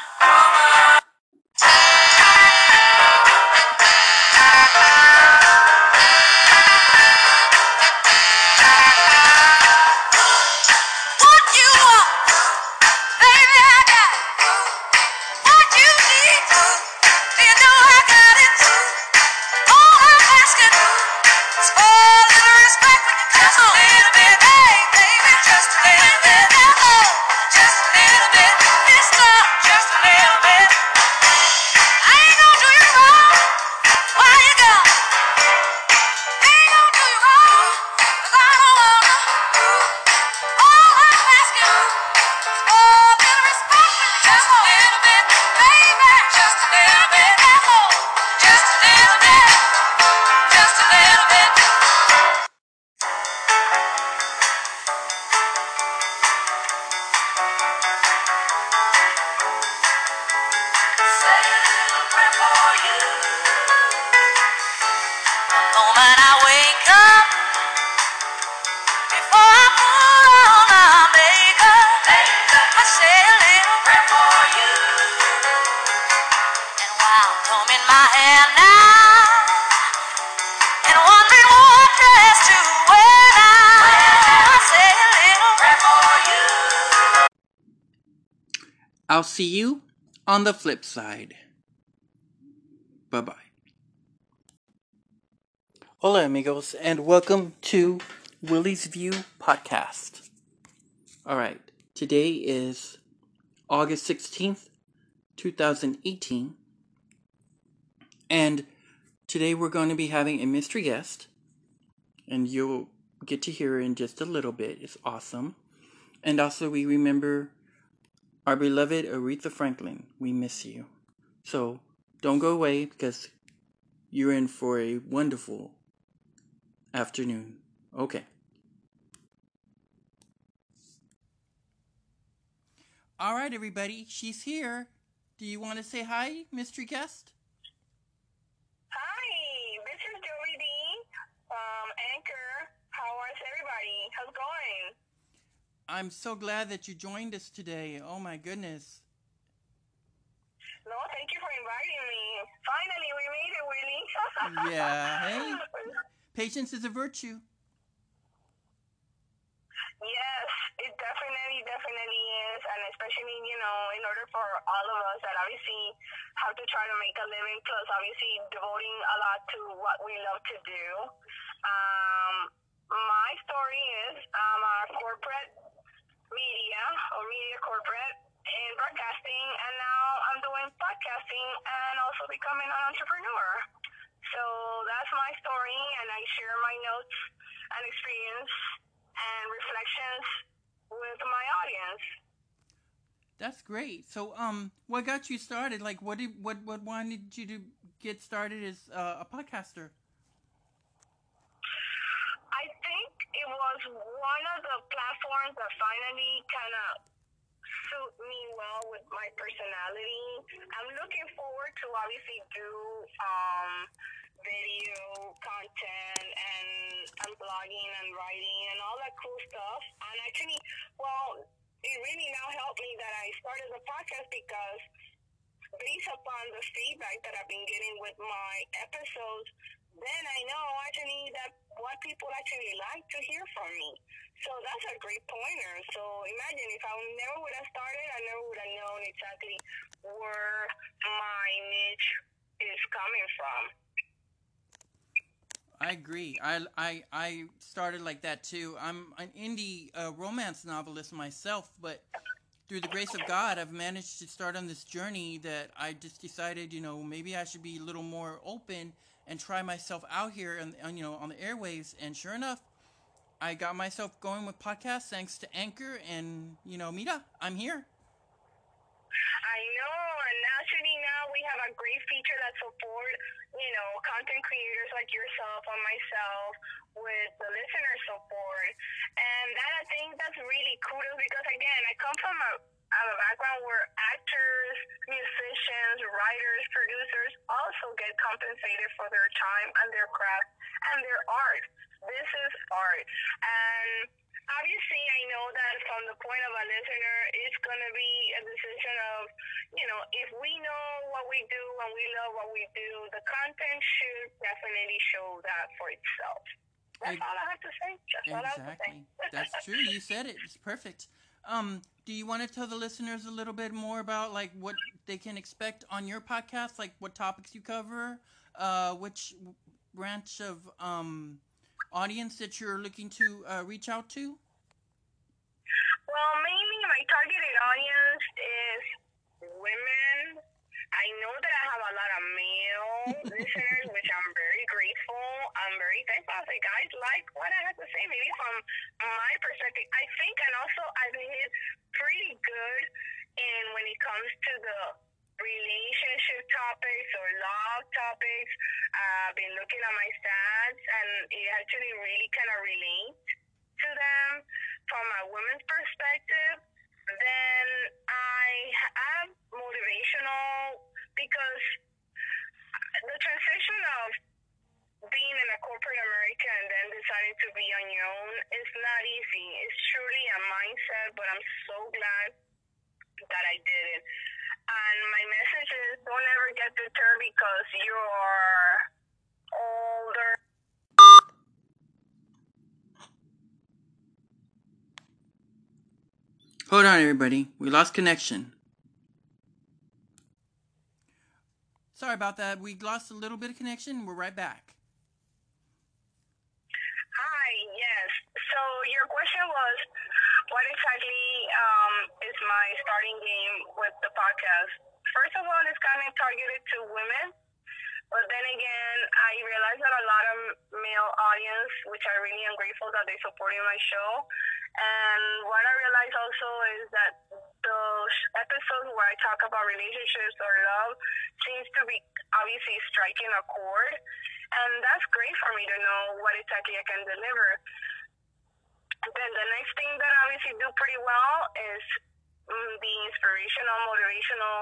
What you want, baby, I got it. What you need, you know I got it. All I'm asking is for a little respect when you just a little bit, hey, baby, just a little bit. Oh, just a little bit. This love, just a little bit. I ain't gonna do you wrong while you gone. Ain't gonna do you wrong 'cause I don't wanna. All I'm asking is for a little respect when you just a little bit, baby, just a little bit. Oh, just a little bit, just a little bit. Say a little prayer for you. The moment I wake up, before I put on my makeup, I say a little prayer for you. And while combing my hair now, and wondering what dress to wear now, I say a little prayer for you. I'll see you on the flip side. Bye-bye. Hola, amigos, and welcome to Willie's View Podcast. Alright, today is August 16th, 2018, and today we're going to be having a mystery guest, and you'll get to hear her in just a little bit. It's awesome. And also we remember our beloved Aretha Franklin. We miss you. So don't go away because you're in for a wonderful afternoon. Okay. All right, everybody. She's here. Do you want to say hi, mystery guest? Hi, this is Joey D. Anchor. How is everybody? How's it going? I'm so glad that you joined us today. Oh, my goodness. No, thank you for inviting me. Finally, we made it, Willie. Yeah, hey. Patience is a virtue. Yes, it definitely is, and especially, in order for all of us that obviously have to try to make a living, plus obviously devoting a lot to what we love to do. My story is I'm a corporate media or media corporate in broadcasting, and now I'm doing podcasting and also becoming an entrepreneur. So that's my story, and I share my notes and experience and reflections with my audience. That's great. So, what got you started? Like, what wanted you to get started as a podcaster? I think it was one of the platforms that finally kind of suit me well with my personality. I'm looking forward to obviously do video content and blogging and writing and all that cool stuff. And actually, it really now helped me that I started the podcast because based upon the feedback that I've been getting with my episodes, then I know actually that what people actually like to hear from me. So that's a great pointer. So imagine if I never would have started, I never would have known exactly where my niche is coming from. I I agree. I started like that too. I'm an indie romance novelist myself, but through the grace of God, I've managed to start on this journey that I just decided, maybe I should be a little more open and try myself out here on the airwaves. And sure enough, I got myself going with podcasts thanks to Anchor, and Mira, I'm here. I know, and actually now we have a great feature that support, content creators like yourself and myself with the listener support. And that, I think that's really kudos because, again, I come from a background where actors, musicians, writers, producers also get compensated for their time and their craft and their art. This is art. And obviously, I know that from the point of a listener, it's going to be a decision of, if we know what we do and we love what we do, the content should definitely show that for itself. That's all I have to say. Exactly. That's true. You said it. It's perfect. Do you want to tell the listeners a little bit more about like what they can expect on your podcast, like what topics you cover, which branch of audience that you're looking to reach out to? Well, mainly my targeted audience is women. I know that I have a lot of male listeners, which I'm very grateful. I'm very thankful. I say, guys, like what I have to say, maybe from my perspective. I think, and also I've hit pretty good in when it comes to the relationship topics or love topics. I've been looking at my stats, and it actually really kind of relates to them from a woman's perspective. Then I have motivational because the transition of being in a corporate America and then deciding to be on your own is not easy. It's truly a mindset, but I'm so glad that I did it. And my message is don't ever get deterred because you're older. Hold on, everybody. We lost connection. Sorry about that. We lost a little bit of connection. We're right back. Hi, yes. So your question was, what exactly is my starting game with the podcast? First of all, it's kind of targeted to women. But then again, I realized that a lot of male audience, which I really am grateful that they supporting my show. And what I realized also is that those episodes where I talk about relationships or love seems to be obviously striking a chord. And that's great for me to know what exactly I can deliver. Then the next thing that I obviously do pretty well is the inspirational, motivational,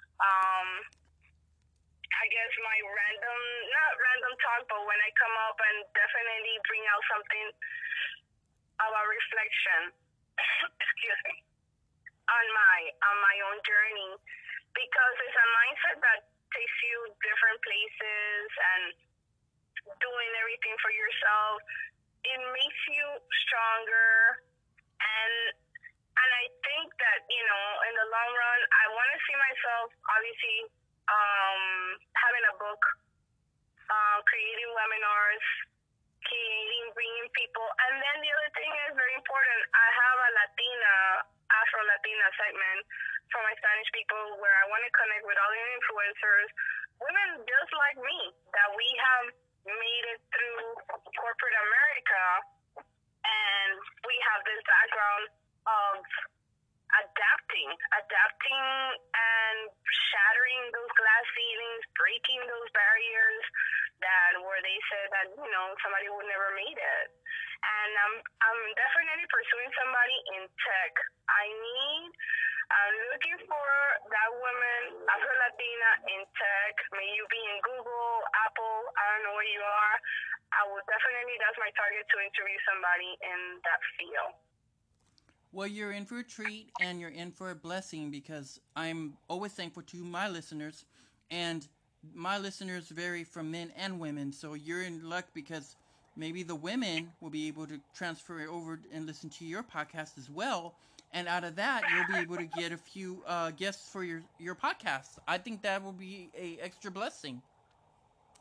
I guess my not random talk, but when I come up and definitely bring out something about reflection, excuse me, on my own journey, because it's a mindset that takes you different places and doing everything for yourself. It makes you stronger, and I think that in the long run, I want to see myself obviously having a book, creating webinars, bringing people. And then the other thing is very important. I have a Afro-Latina segment for my Spanish people where I want to connect with all the influencers, women just like me, that we have made it through corporate America, and we have this background of adapting and shattering those glass ceilings, breaking those barriers that where they said that somebody would never made it. And I'm definitely pursuing somebody in tech. I'm looking for that woman, Afro-Latina in tech. May you be in Google, Apple, I don't know where you are. That's my target, to interview somebody in that field. Well, you're in for a treat, and you're in for a blessing, because I'm always thankful to my listeners, and my listeners vary from men and women, so you're in luck because maybe the women will be able to transfer over and listen to your podcast as well, and out of that, you'll be able to get a few guests for your podcast. I think that will be a extra blessing.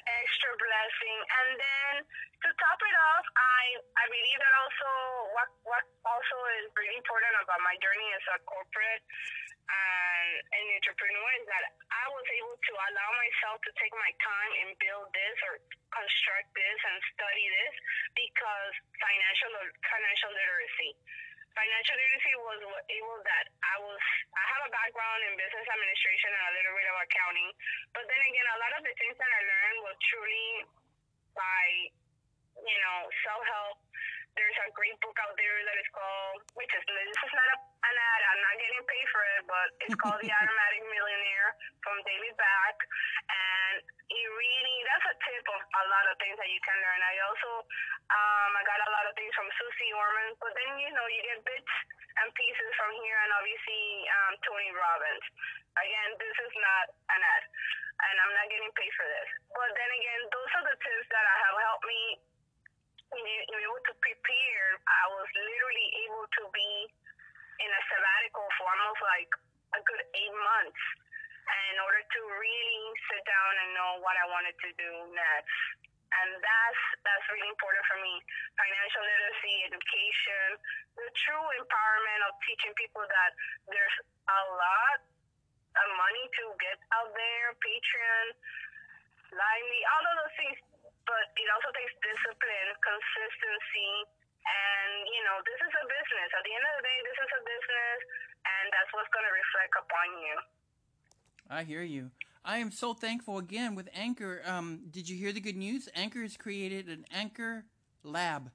extra blessing. And then to top it off, I believe that also what also is really important about my journey as a corporate and an entrepreneur is that I was able to allow myself to take my time and build this or construct this and study this because financial literacy. Financial literacy was able that I have a background in business administration and a little bit of accounting, but then again, a lot of the things that I learned was truly by self-help. There's a great book out there that is called, which is this is not an ad. I'm not getting paid for it, but it's called The Automatic Millionaire from David Back, and that's a tip of a lot of things that you can learn. I also I got a lot of things from Susie Orman, but then you get bits and pieces from here, and obviously Tony Robbins. Again, this is not an ad, and I'm not getting paid for this. But then again, those are the tips that have helped me able to prepare. I was literally able to be in a sabbatical for almost like a good 8 months in order to really sit down and know what I wanted to do next. And that's really important for me. Financial literacy, education, the true empowerment of teaching people that there's a lot of money to get out there, Patreon, Lively, all of those things. But it also takes discipline, consistency, and this is a business. At the end of the day, this is a business, and that's what's going to reflect upon you. I hear you. I am so thankful again with Anchor. Did you hear the good news? Anchor has created an Anchor Lab.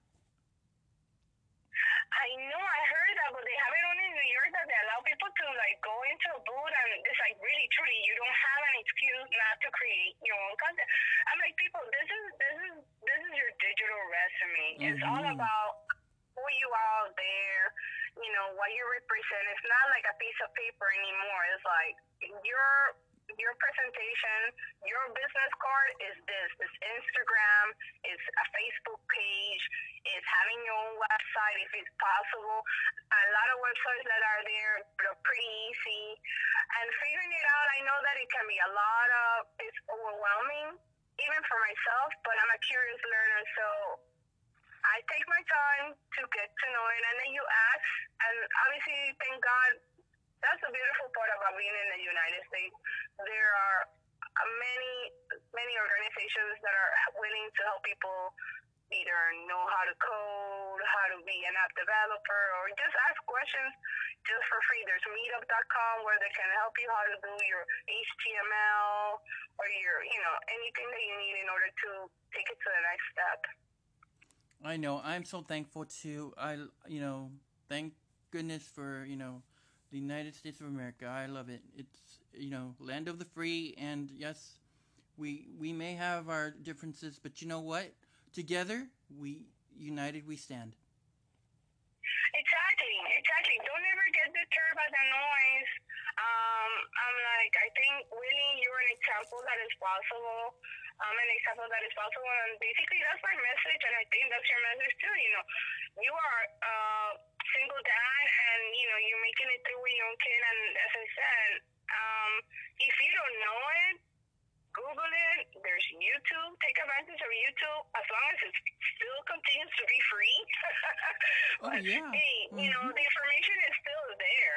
I know, I heard that, but they have it only in New York that they allow people to go into a booth and it's really truly you don't have an excuse not to create your own content. I'm like, people, this is your digital resume. Mm-hmm. It's all about who you are out there, what you represent. It's not like a piece of paper anymore. It's like your presentation, your business card is this. It's Instagram, it's a Facebook page, it's having your own website if it's possible. A lot of websites that are there are pretty easy. And figuring it out, I know that it can be it's overwhelming, even for myself, but I'm a curious learner, so I take my time to get to know it, and then you ask, and obviously, thank God, that's the beautiful part about being in the United States. There are many organizations that are willing to help people either know how to code, how to be an app developer, or just ask questions just for free. There's meetup.com where they can help you how to do your HTML or your, anything that you need in order to take it to the next step. I know. I'm so thankful too. Thank goodness for, the United States of America. I love it. It's, land of the free, and yes, we may have our differences, but you know what? Together, united we stand. Exactly. Don't ever get deterred by the noise. I think, Willie, you're an example that is possible. I'm an example that is possible, and basically that's my message, and I think that's your message too. You are single dad, and you're making it through with your own kid, and as I said, if you don't know it, Google it. There's YouTube. Take advantage of YouTube as long as it still continues to be free. Oh yeah. Hey, the information is still there.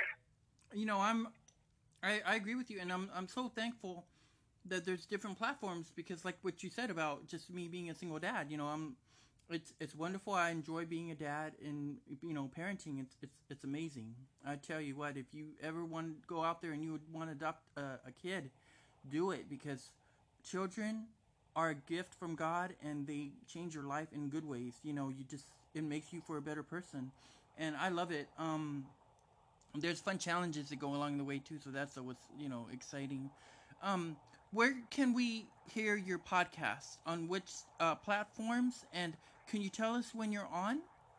I agree with you, and I'm so thankful that there's different platforms, because like what you said about just me being a single dad, it's wonderful. I enjoy being a dad, and parenting. It's amazing. I tell you what, if you ever want to go out there and you would want to adopt a kid, do it, because children are a gift from God, and they change your life in good ways. It makes you for a better person, and I love it. There's fun challenges that go along the way too, so that's what's exciting. Where can we hear your podcast? On which platforms? And can you tell us when you're on?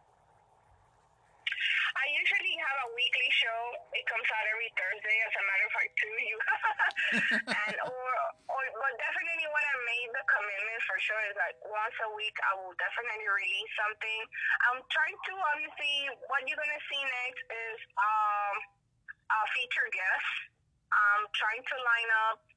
I usually have a weekly show. It comes out every Thursday, as a matter of fact, too. But definitely when I made the commitment, for sure, is that once a week I will definitely release something. I'm trying to, obviously, what you're going to see next is feature guests. I'm trying to line up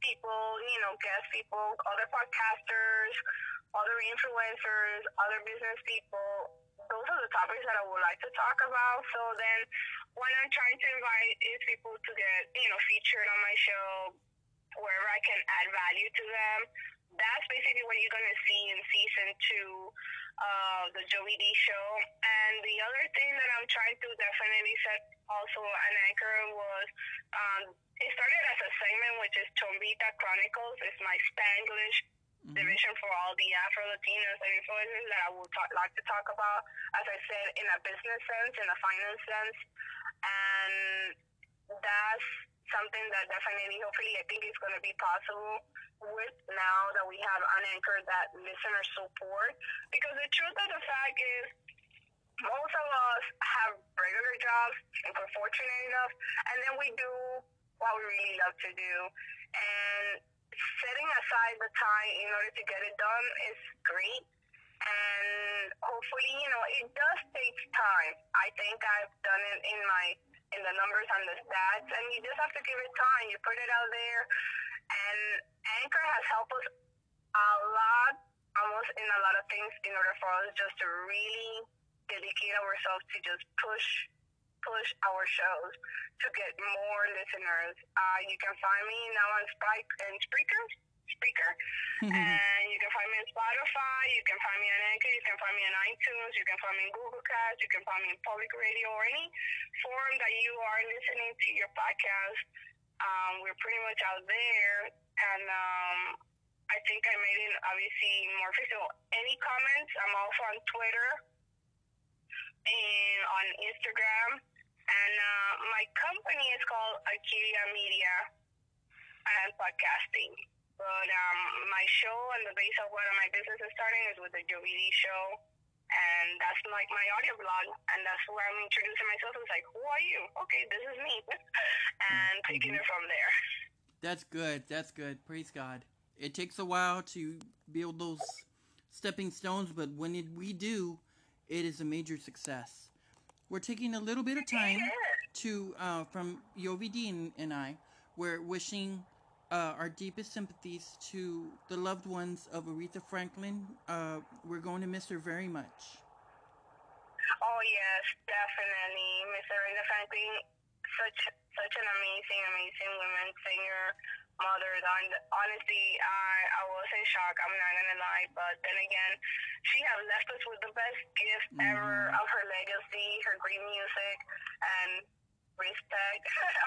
people, guest people, other podcasters, other influencers, other business people. Those are the topics that I would like to talk about. So then when I'm trying to invite is people to get, featured on my show, wherever I can add value to them. That's basically what you're going to see in season 2 of the Joey D show. And the other thing that I'm trying to definitely set also an anchor was, it started as a segment, which is Chombita Chronicles. It's my Spanglish division for all the Afro-Latinos and influencers that I would like to talk about, as I said, in a business sense, in a finance sense. And that's something that definitely, hopefully, I think it's going to be possible with now that we have an anchor that listener support. Because the truth of the fact is, most of us have regular jobs if we're fortunate enough, and then we do what we really love to do. And setting aside the time in order to get it done is great. And hopefully, it does take time. I think I've done it in the numbers and the stats, and you just have to give it time. You put it out there, and Anchor has helped us a lot, almost in a lot of things, in order for us just to really dedicate ourselves to just push our shows to get more listeners. You can find me now on Spreaker. And you can find me on Spotify, you can find me on Anchor, you can find me on iTunes, you can find me in Google Cast, you can find me in Public Radio, or any forum that you are listening to your podcast. We're pretty much out there, and I think I made it obviously more official. Any comments? I'm also on Twitter and on Instagram, and my company is called Akiria Media and Podcasting. But my show and the base of what my business is starting is with the Joey D show, and that's like my audio blog, and that's where I'm introducing myself. It's like, who are you? Okay, this is me, and taking it from there. That's good. That's good. Praise God. It takes a while to build those stepping stones, but when we do, it is a major success. We're taking a little bit of time to, from YoviD and I, we're wishing our deepest sympathies to the loved ones of Aretha Franklin. We're going to miss her very much. Oh yes, definitely, Miss Aretha Franklin. Such an amazing woman, singer, mother. And honestly, I was in shock. I'm not gonna lie, but then again, she has left us with the best gift ever of her legacy, her great music, and respect.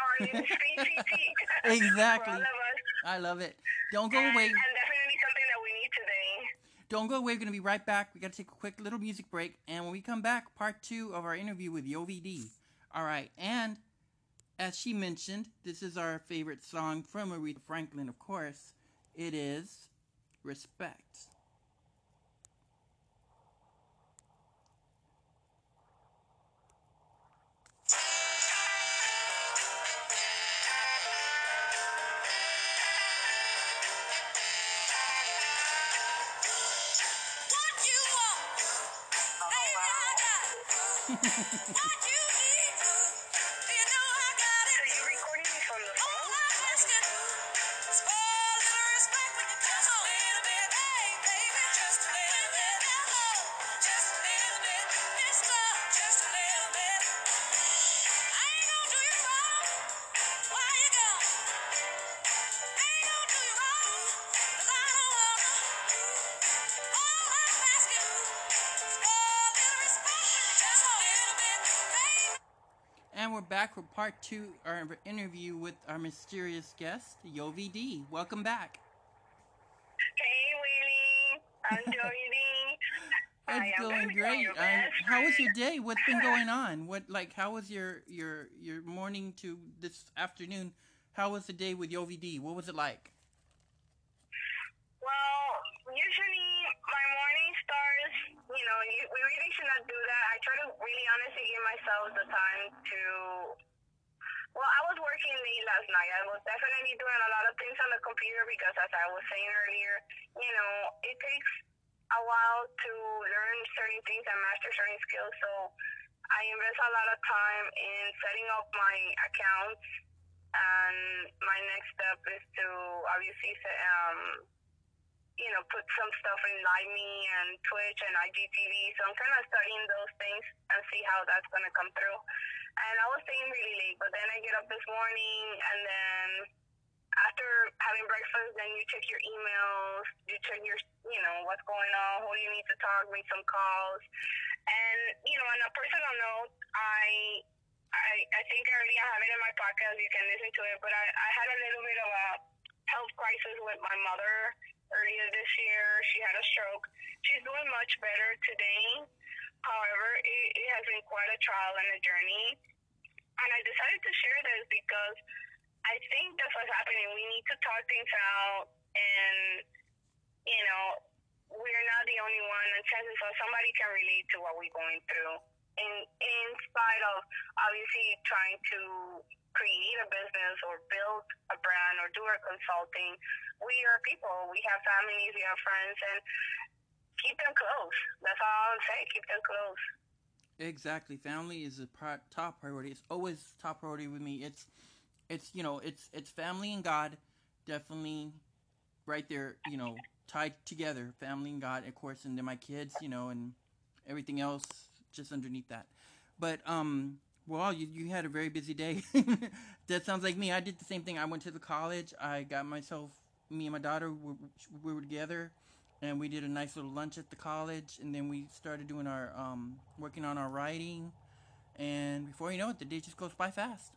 Exactly. For all of us. I love it. Don't go away. And definitely something that we need today. Don't go away. We're going to be right back. We got to take a quick little music break. And when we come back, part 2 of our interview with YoviD. All right. And as she mentioned, this is our favorite song from Aretha Franklin, of course. It is Respect. What you need, you know I got it. Are you recording me from the phone? All I'm asking is for a little respect when you just a little bit. Hey, baby, just a little bit. Hello, just a little bit. Mister, just a little bit. I ain't gonna do you wrong. Why you go? I ain't gonna do you wrong, 'cause I don't wanna. All I'm asking is for a little respect when you just a little bit, baby. And we're back for part 2 of our interview with our mysterious guest, YoviD. Welcome back. Hey, Willie. I'm Joey D. It's going great. How was your day? What's been going on? How was your morning to this afternoon? How was the day with YoviD? What was it like? Well, usually my morning starts, we really should not do that. I try to really honestly give myself the time to, well, I was working late last night. I was definitely doing a lot of things on the computer because, as I was saying earlier, it takes a while to learn certain things and master certain skills. So I invest a lot of time in setting up my accounts And my next step is to obviously put some stuff in LiveMe and Twitch and IGTV. So I'm kind of studying those things and see how that's going to come through. And I was staying really late, but then I get up this morning, and then after having breakfast, then you check your emails, you check your, what's going on, who you need to talk, make some calls. And, on a personal note, I think earlier I have it in my podcast, you can listen to it, but I had a little bit of a health crisis with my mother earlier this year. She had a stroke. She's doing much better today. However, it has been quite a trial and a journey. And I decided to share this because I think that's what's happening. We need to talk things out, and, we're not the only one, and chances are somebody can relate to what we're going through. In spite of obviously trying to create a business or build a brand or do our consulting, we are people. We have families, we have friends, and keep them close. That's all I'll say. Keep them close. Exactly. Family is a top priority. It's always top priority with me. It's family and God, definitely right there, tied together. Family and God, of course, and then my kids, and everything else just underneath that. But well, you had a very busy day. That sounds like me. I did the same thing. I went to the college. I got myself, me and my daughter, we were together, and we did a nice little lunch at the college, and then we started doing our working on our writing, and before you know it, the day just goes by fast.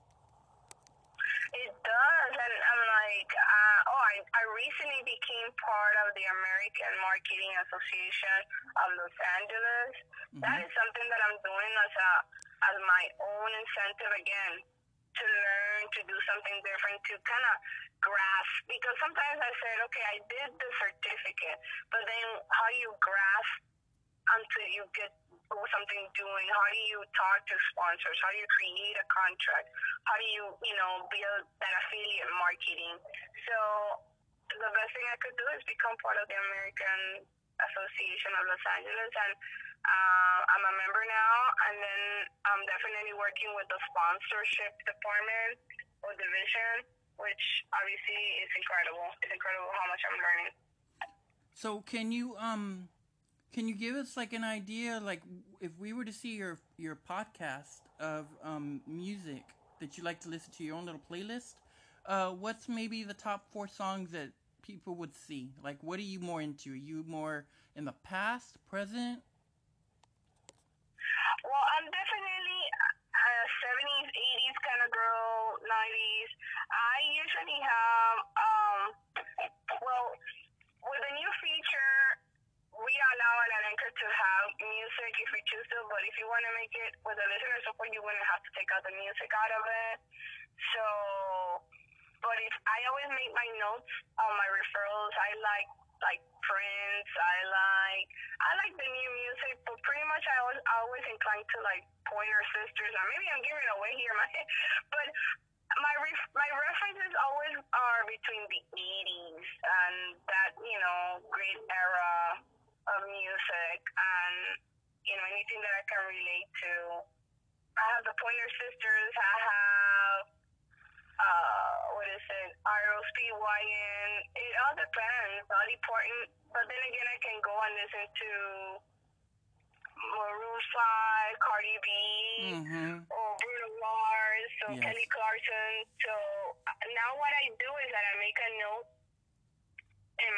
It does, and I'm like, I recently became part of the American Marketing Association of Los Angeles. Mm-hmm. That is something that I'm doing as my own incentive again, to learn, to do something different, to kind of grasp. Because sometimes I said, okay, I did the certificate, but then how you grasp until you get something doing? How do you talk to sponsors? How do you create a contract? How do you, build that affiliate marketing? So the best thing I could do is become part of the American Association of Los Angeles, and I'm a member now, and then I'm definitely working with the sponsorship department or division, which obviously is incredible. It's incredible how much I'm learning. So can you give us like an idea, like if we were to see your podcast of music that you like to listen to, your own little playlist, what's maybe the top 4 songs that people would see? Like, what are you more into? Are you more in the past, present? Well, I'm definitely a 70s, 80s kind of girl, 90s. I usually have, with a new feature, we allow an anchor to have music if we choose to, but if you want to make it with a listener support, you wouldn't have to take out the music out of it. So, but if I always make my notes on my referrals, I like Prince, I like the new music, but pretty much I was always inclined to like Pointer Sisters, or maybe I'm giving away here, but my references always are between the 80s and that, great era of music, and, anything that I can relate to. I have the Pointer Sisters, I have, Iros PYN, it all depends, Dolly Parton, but then again, I can go and listen to Maroon 5, Cardi B, or Bruno Mars, or yes, Kelly Clarkson. So now what I do is that I make a note in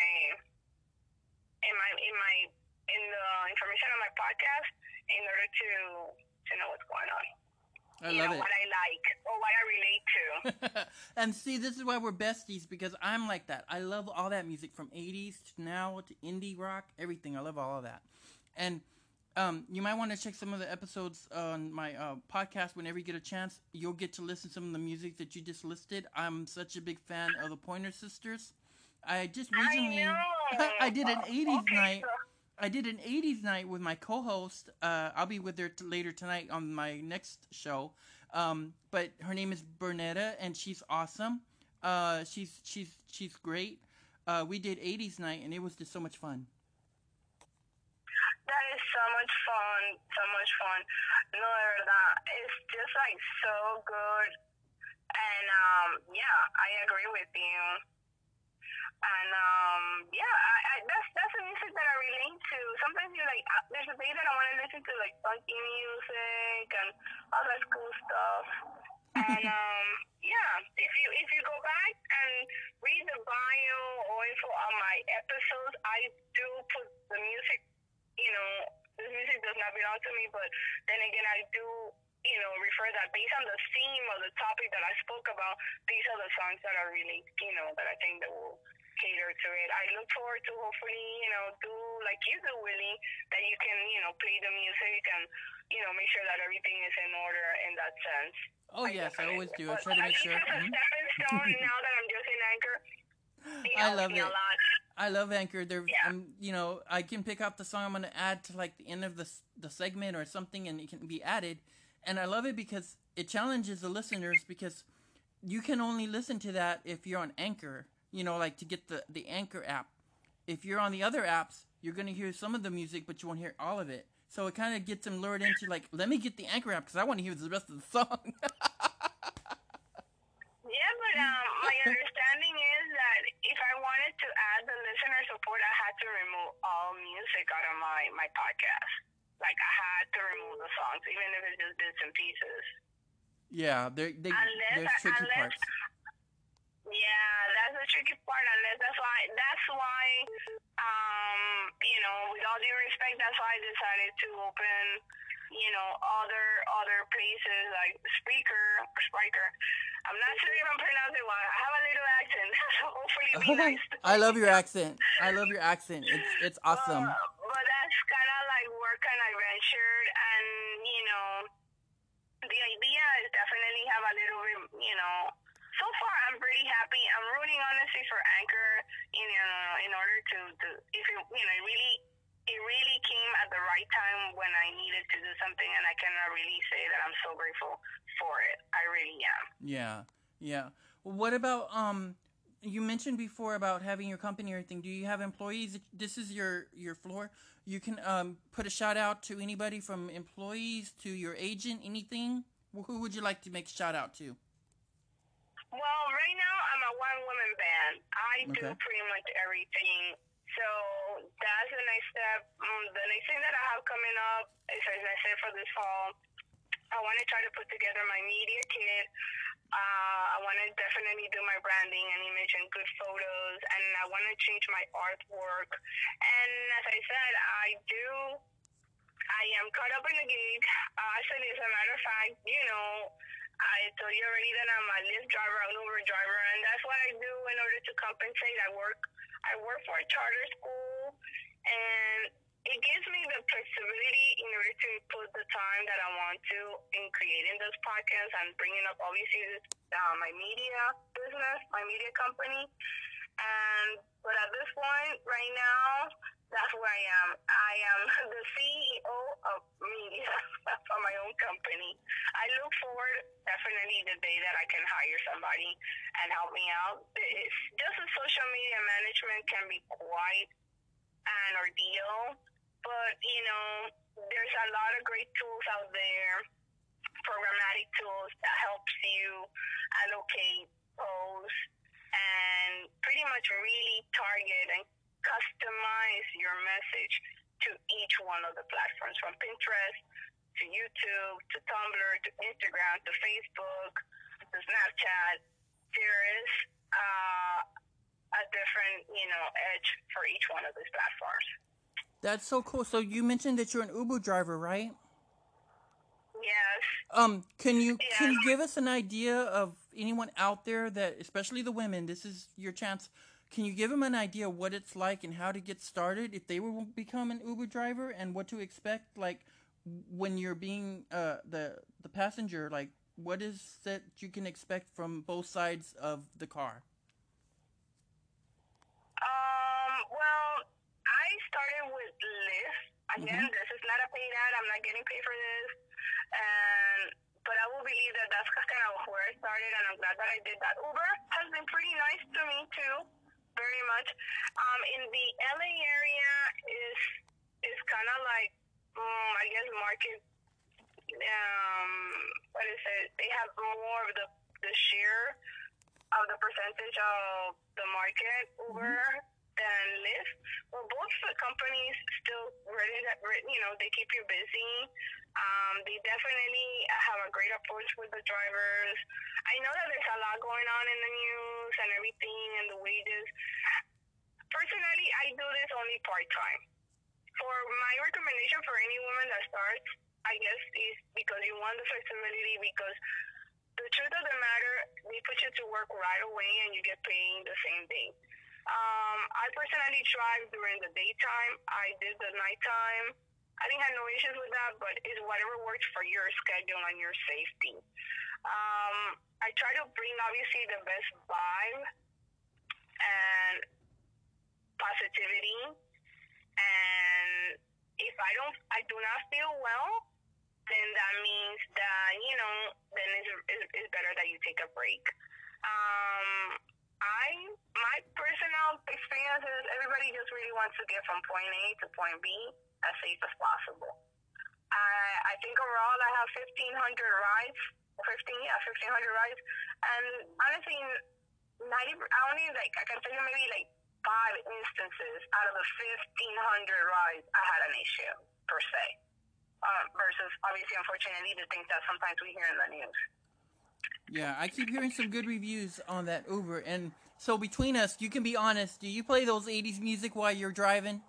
the information on my podcast in order to know what's going on. I love it. What I like or what I relate to. And see, this is why we're besties, because I'm like that. I love all that music from 80s to now to indie rock, everything. I love all of that. And you might want to check some of the episodes on my podcast whenever you get a chance. You'll get to listen to some of the music that you just listed. I'm such a big fan of the Pointer Sisters. I just recently I did an 80s night. I did an 80s night with my co-host. I'll be with her later tonight on my next show. But her name is Bernetta, and she's awesome. She's great. We did 80s night, and it was just so much fun. That is so much fun. No, de verdad, it's just like so good And yeah, I agree with you. And that's the music that I relate to. Sometimes you're like, there's a day that I want to listen to like funky music and all that cool stuff. And yeah, if you go back and read the bio or info on my episodes, I do put the music. You know, the music does not belong to me, but then again, I do. Refer that based on the theme or the topic that I spoke about. These are the songs that are really, that I think that will cater to it. I look forward to hopefully, do like you do, Willie, that you can, play the music and, make sure that everything is in order in that sense. Oh, yes, I always do. I try to make sure. As a stepping stone, now that I'm just in Anchor, I love it. a lot. I love Anchor. There, Yeah. I can pick out the song I'm going to add to like the end of the segment or something, and it can be added. And I love it because it challenges the listeners because you can only listen to that if you're on Anchor. Like to get the Anchor app. If you're on the other apps, you're going to hear some of the music, but you won't hear all of it. So it kind of gets them lured into like, let me get the Anchor app because I want to hear the rest of the song. Yeah, but my understanding is that if I wanted to add the listener support, I had to remove all music out of my podcast. Like, I had to remove the songs, even if it's just bits and pieces. Yeah, there's tricky parts. Yeah, that's the tricky part. Unless that's why, with all due respect, that's why I decided to open, other places like Spreaker. I'm not sure if I'm pronouncing it well. I have a little accent, so hopefully it'll be nice. I love your accent. It's awesome. But that's kind of like where kind of ventured, and the idea is definitely have a little bit, So far, I'm pretty happy. I'm rooting honestly for Anchor, in order to if it really came at the right time when I needed to do something, and I cannot really say that I'm so grateful for it. I really am. Yeah. What about you mentioned before about having your company or anything. Do you have employees? This is your floor. You can put a shout out to anybody from employees to your agent, anything. Who would you like to make a shout out to? Well, right now I'm a one-woman band. I do pretty much everything. So that's the next step. The next thing that I have coming up is, as I said, for this fall, I want to try to put together my media kit. I want to definitely do my branding and image and good photos, and I want to change my artwork. And as I said, I am caught up in the gig. Actually, as a matter of fact, I told you already that I'm a Lyft driver, an Uber driver, and that's what I do in order to compensate. I work for a charter school, and it gives me the flexibility in order to put the time that I want to in creating this podcast and bringing up, obviously, my media business, my media company. But at this point, right now, that's where I am. I am the CEO of media for my own company. I look forward definitely the day that I can hire somebody and help me out. It's just the social media management can be quite an ordeal, but there's a lot of great tools out there, programmatic tools that helps you allocate posts and pretty much really target and customize your message to each one of the platforms, from Pinterest to YouTube to Tumblr to Instagram to Facebook to Snapchat. There is a different, edge for each one of these platforms. That's so cool. So you mentioned that you're an Uber driver, right? Yes. Can you give us an idea of anyone out there that, especially the women, this is your chance. Can you give them an idea what it's like and how to get started if they will become an Uber driver, and what to expect, like when you're being the passenger, like what is that you can expect from both sides of the car? Well, I started with Lyft. Again, This is not a paid ad. I'm not getting paid for this. But I will believe that that's kind of where I started, and I'm glad that I did that. Uber has been pretty nice to me too, very much. In the LA area is kind of like, I guess, market. What is it? They have more of the the share of the percentage of the market over than Lyft. Well, both the companies still they keep you busy. They definitely have a great approach with the drivers. I know that there's a lot going on in the news and everything and the wages. Personally, I do this only part-time. For my recommendation for any woman that starts, I guess, is because you want the flexibility, because the truth of the matter, they put you to work right away and you get paid the same day. I personally drive during the daytime. I did the nighttime. I didn't have no issues with that, but it's whatever works for your schedule and your safety. I try to bring, obviously, the best vibe and positivity. And if I do not feel well, then that means that, then it's better that you take a break. My personal experience is everybody just really wants to get from point A to point B as safe as possible. I think overall I have 1,500 rides, 1,500 rides, and honestly, I can tell you maybe like 5 instances out of the 1,500 rides I had an issue per se, versus obviously, unfortunately, the things that sometimes we hear in the news. Yeah, I keep hearing some good reviews on that Uber. And so between us, you can be honest, do you play those 80s music while you're driving?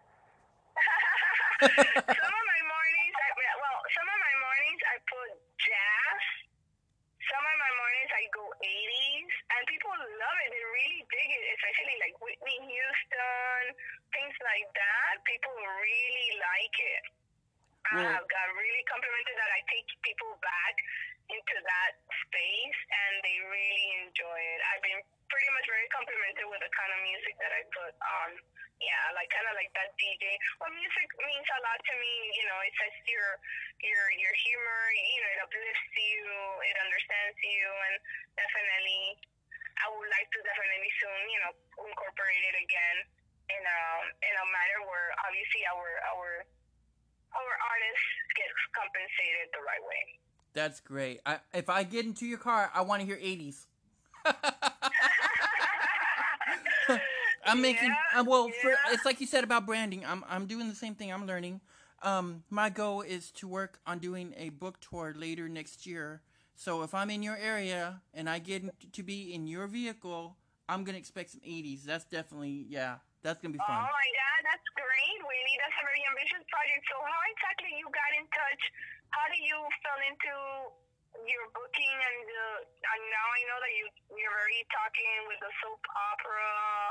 Some of my mornings I put jazz. Some of my mornings I go 80s, and people love it. They really dig it, especially like Whitney Houston, things like that. People really like it. I have got really complimented that I take people back into that space, and they really enjoy it. I've been pretty much very complimented with the kind of music that I put on. Yeah, like kind of like that DJ. Well, music means a lot to me. It sets your humor. It uplifts you. It understands you, and definitely, I would like to definitely soon, incorporate it again in a manner where obviously our artists get compensated the right way. That's great. If I get into your car, I want to hear 80s. I'm making it's like you said about branding. I'm doing the same thing. I'm learning. My goal is to work on doing a book tour later next year. So if I'm in your area and I get to be in your vehicle, I'm gonna expect some 80s. That's definitely that's gonna be fun. Oh my God, that's great, Willie. That's a very ambitious project. So how exactly you got in touch? How do you fell into your booking and now I know that you're very talking with the soap opera,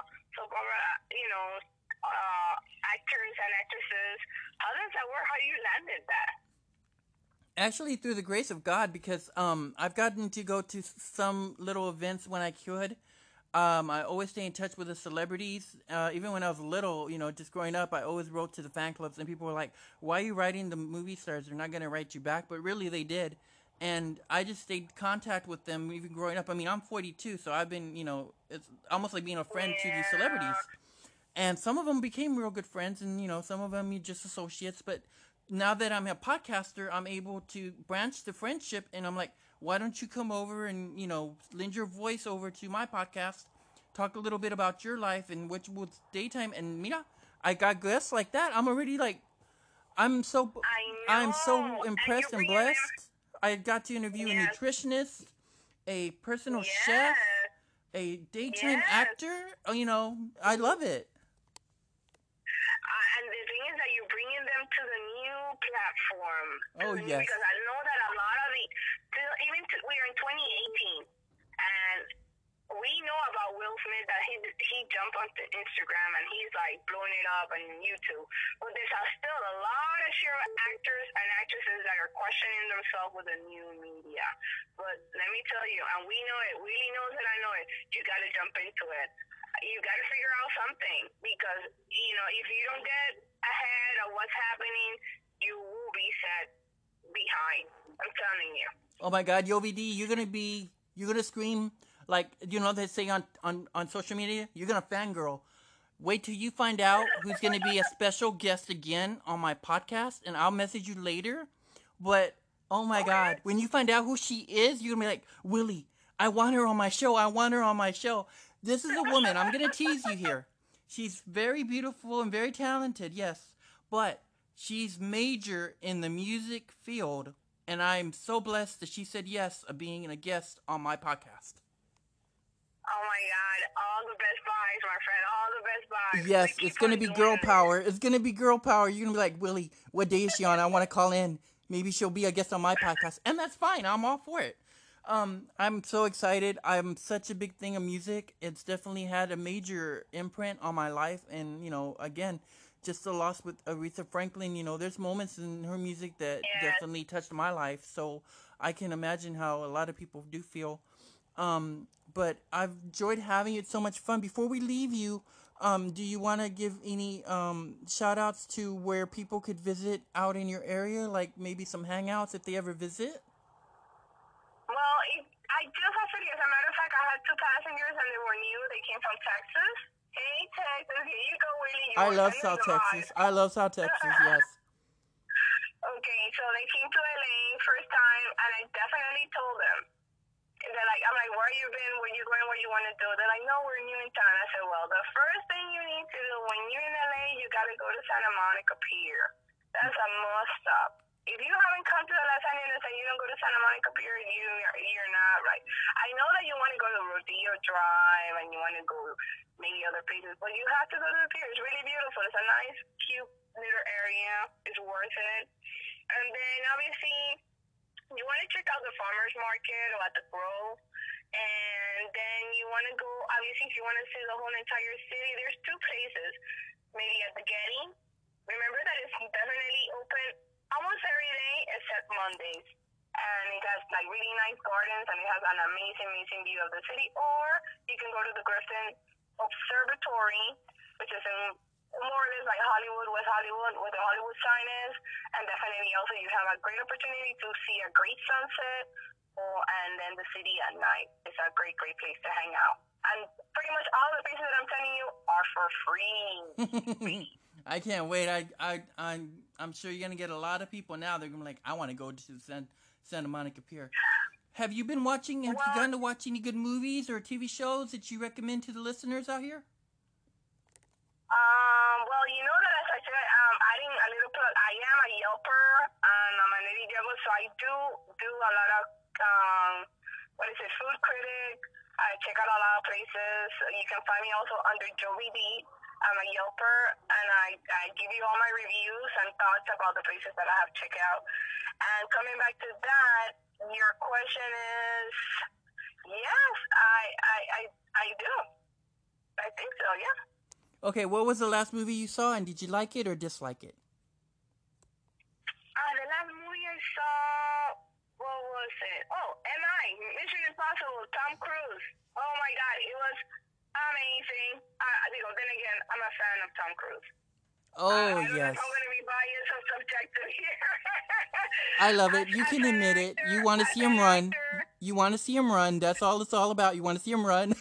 actors and actresses. How does that work? How you landed that? Actually, through the grace of God, because I've gotten to go to some little events when I could. I always stay in touch with the celebrities. Even when I was little, just growing up, I always wrote to the fan clubs, and people were like, "Why are you writing the movie stars? They're not going to write you back." But really, they did. And I just stayed in contact with them even growing up. I mean, I'm 42, so I've been, it's almost like being a friend to these celebrities. And some of them became real good friends, and, some of them just associates. But now that I'm a podcaster, I'm able to branch the friendship, and I'm like, why don't you come over and, lend your voice over to my podcast, talk a little bit about your life and what was daytime. And, I got guests like that. I'm already like, I'm so impressed and blessed. I got to interview a nutritionist, a personal chef, a daytime actor. I love it. And the thing is that you're bringing them to the new platform. Oh, yes. Because I know that a lot of we're in 2018, and we know about Will Smith that he jumped onto Instagram and he's like blowing it up on YouTube. But there's still a lot of actors and actresses that are questioning themselves with the new media. But let me tell you, and we know it, Willie knows it, I know it, you got to jump into it. You got to figure out something, because, if you don't get ahead of what's happening, you will be set behind. I'm telling you. Oh my God, Yovi D, you're gonna scream like, they say on social media, you're gonna fangirl. Wait till you find out who's gonna be a special guest again on my podcast, and I'll message you later. But oh my God, when you find out who she is, you're gonna be like, Willie, I want her on my show. I want her on my show. This is a woman. I'm going to tease you here. She's very beautiful and very talented, yes. But she's major in the music field. And I'm so blessed that she said yes of being a guest on my podcast. Oh my God! All the best buys, my friend. All the best buys. Yes, it's going to be girl power. It's going to be girl power. You're going to be like, Willie, what day is she on? I want to call in. Maybe she'll be a guest on my podcast. And that's fine. I'm all for it. I'm so excited. I'm such a big thing of music. It's definitely had a major imprint on my life. And, you know, again, just the loss with Aretha Franklin, you know, there's moments in her music that definitely touched my life. So I can imagine how a lot of people do feel. But I've enjoyed having it. So much fun. Before we leave you, do you want to give any shout outs to where people could visit out in your area? Like maybe some hangouts if they ever visit? Well, I just actually, as a matter of fact, I had 2 passengers and they were new. They came from Texas. Hey, Texas, here you go, Willie. I love South Texas. I love South Texas, yes. Okay, so they came to LA first time, and I definitely told them. They're like, I'm like, where you been? Where you going? What you want to do? They're like, no, we're new in town. I said, well, the first thing you need to do when you're in LA, you got to go to Santa Monica Pier. That's a must stop. If you haven't come to Los Angeles and you don't go to Santa Monica Pier, you're not right. I know that you want to go to Rodeo Drive and you want to go maybe other places, but you have to go to the pier. It's really beautiful. It's a nice, cute little area. It's worth it. And then obviously, you want to check out the farmers market or at the Grove. And then you want to go, obviously, if you want to see the whole entire city, there's 2 places. Maybe at the Getty. Remember that it's definitely open almost every day except Mondays. And it has like really nice gardens and it has an amazing view of the city. Or you can go to the Griffin Observatory, which is in more or less like Hollywood, West Hollywood, where the Hollywood sign is. And definitely also you have a great opportunity to see a great sunset. And then the city at night. It's a great place to hang out. And pretty much all the places that I'm telling you are for free. I can't wait. I'm sure you're gonna get a lot of people now. They're gonna be like, I want to go to Santa Monica Pier. Have you been watching? Have you gone to watch any good movies or TV shows that you recommend to the listeners out here? Well, you know that as I said, adding a little bit. I am a Yelper and I'm a Lady Devil, so I do a lot of food critic. I check out a lot of places. You can find me also under Joey D. I'm a Yelper, and I give you all my reviews and thoughts about the places that I have checked out. And coming back to that, your question is, yes, I do. I think so, yeah. Okay, what was the last movie you saw, and did you like it or dislike it? The last movie I saw, what was it? Oh, M.I. Mission Impossible, Tom Cruise. Oh my God, it was amazing. Then again, I'm a fan of Tom Cruise. Oh, I don't yes. know if I'm going to be biased or subjective here. I love it. You can admit it. You want to see him run. You want to see him run. That's all it's all about. You want to see him run.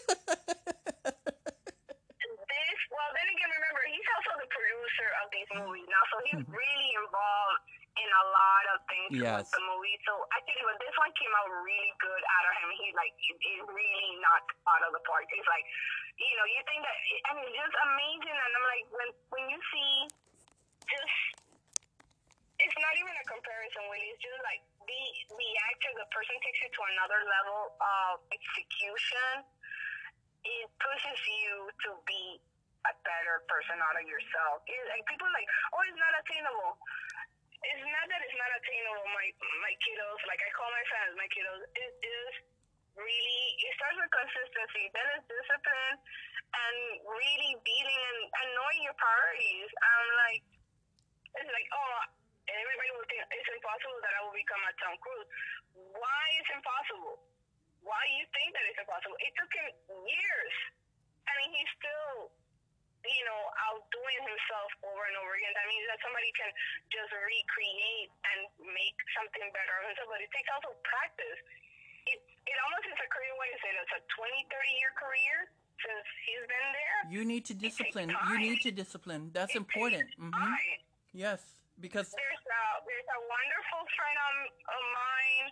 Well, then again, remember, he's also the producer of these movies now, so he's really involved in a lot of things with the movie. So I think when this one came out really good out of him, he it really knocked out of the park. It's like, you think that, and it's just amazing. And I'm like, when you see just, it's not even a comparison, Willie. It's just like the actor, the person takes you to another level of execution. It pushes you to be a better person out of yourself. Like people are like, oh, it's not attainable. It's not that it's not attainable, my kiddos. Like I call my fans my kiddos. It is really, it starts with consistency, then it's discipline, and really beating and knowing your priorities. It's like, oh, everybody will think it's impossible that I will become a Tom Cruise. Why is impossible? Why do you think that it's impossible? It took him years. I mean, he's still, outdoing himself over and over again. That means that somebody can just recreate and make something better of himself, but it takes also practice. It almost is a career, what is it? It's a 20, 30-year career since he's been there. You need to discipline. You need to discipline. That's important. Mm-hmm. Yes, because there's a wonderful friend of mine.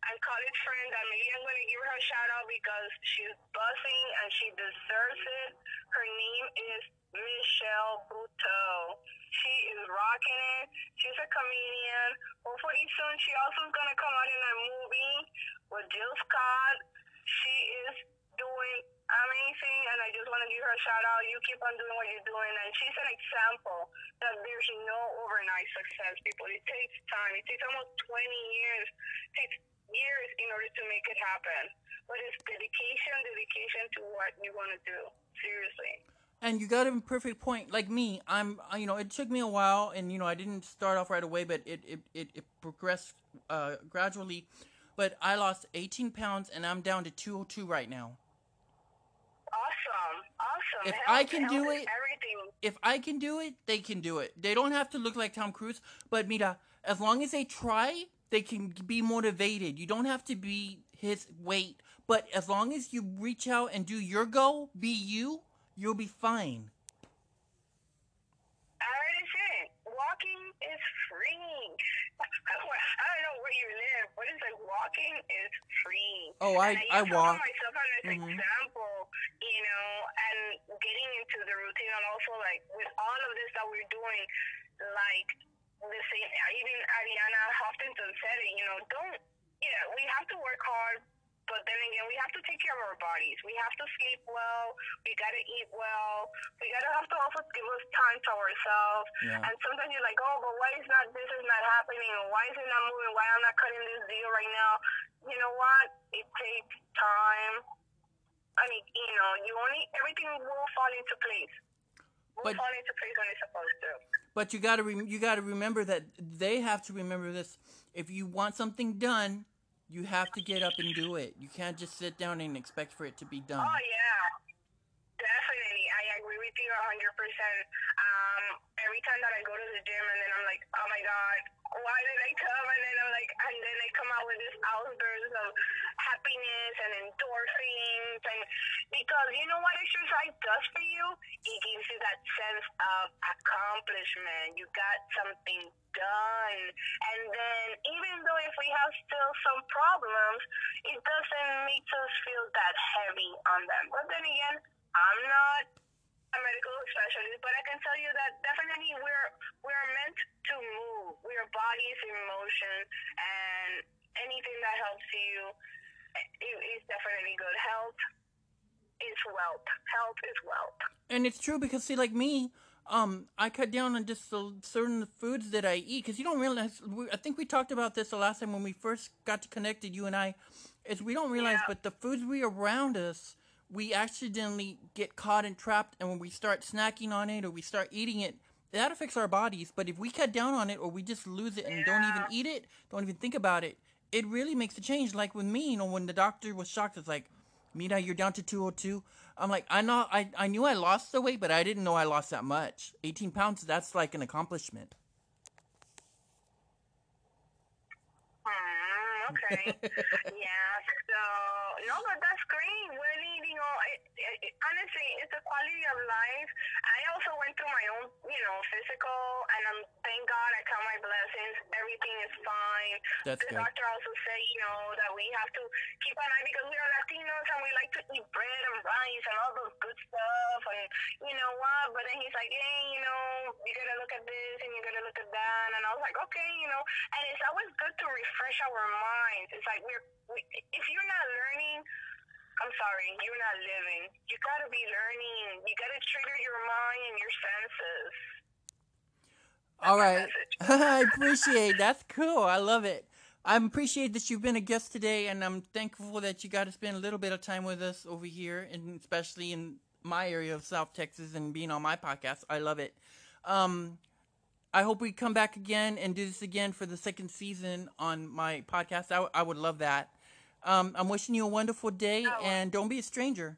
and college friend that maybe I'm going to give her a shout out because she's buzzing and she deserves it. Her name is Michelle Buteau. She is rocking it. She's a comedian. Hopefully soon she also is going to come out in a movie with Jill Scott. She is doing amazing, and I just want to give her a shout out. You keep on doing what you're doing, and she's an example that there's no overnight success, people. It takes time. It takes almost 20 years. It takes years in order to make it happen. But it's dedication to what you want to do. Seriously. And you got a perfect point. Like me, it took me a while, and I didn't start off right away, but it progressed gradually. But I lost 18 pounds, and I'm down to 202 right now. Awesome. If Health, I can do is it, everything. if I can do it, they can do it. They don't have to look like Tom Cruise, but Mira, as long as they try, they can be motivated. You don't have to be his weight, but as long as you reach out and do your goal, be you, you'll be fine. I already said, walking is free. I don't know where you live, but it's like walking is free. Oh, I walk. Myself as an example, and getting into the routine, and also like with all of this that we're doing, like the same. Even Ariana Huffington said it. We have to work hard. But then again, we have to take care of our bodies. We have to sleep well. We got to eat well. We got to have to also give us time to ourselves. Yeah. And sometimes you're like, oh, but why is this is not happening? Or why is it not moving? Why I'm not cutting this deal right now? You know what? It takes time. I mean, everything will fall into place. Fall into place when it's supposed to. But you got to remember that they have to remember this. If you want something done, you have to get up and do it. You can't just sit down and expect for it to be done. Oh, yeah. Definitely. I agree with you 100%. Every time that I go to the gym and then I'm like, oh, my God, why did I come? And then I come out with this outburst of happiness and endorphins. And because you know what exercise does for you? It gives you that sense of accomplishment. You got something done. And then even though if we have still some problems, it doesn't make us feel that heavy on them. But then again, I'm not a medical specialist, but I can tell you that definitely we're meant to move. We're bodies in motion, and anything that helps you is definitely good. Health is wealth. Health is wealth. And it's true because, see, like me, I cut down on just certain foods that I eat because you don't realize. I think we talked about this the last time when we first got connected, you and I, is we don't realize, but the foods we around us, we accidentally get caught and trapped, and when we start snacking on it or we start eating it, that affects our bodies. But if we cut down on it or we just lose it and don't even eat it, don't even think about it, it really makes a change. Like with me, when the doctor was shocked, it's like, Mira, you're down to 202. I'm like, I knew I lost the weight, but I didn't know I lost that much. 18 pounds, that's like an accomplishment. Okay. Yeah. So, no, but that's great. Really, honestly, it's a quality of life. I also went through my own, physical, and thank God I count my blessings. Everything is fine. That's the good. doctor also said, that we have to keep an eye because we are Latinos and we like to eat bread and rice and all those good stuff. And you know what? But then he's like, hey, you gotta look at this and you gotta look at that. And I was like, okay, and it's always good to refresh our minds. It's like if you're not learning, I'm sorry, you're not living. You gotta be learning. You gotta trigger your mind and your senses. All right. I appreciate. That's cool. I love it. I appreciate that you've been a guest today, and I'm thankful that you got to spend a little bit of time with us over here, and especially in my area of South Texas and being on my podcast. I love it. I hope we come back again and do this again for the second season on my podcast. I would love that. I'm wishing you a wonderful day, and don't be a stranger.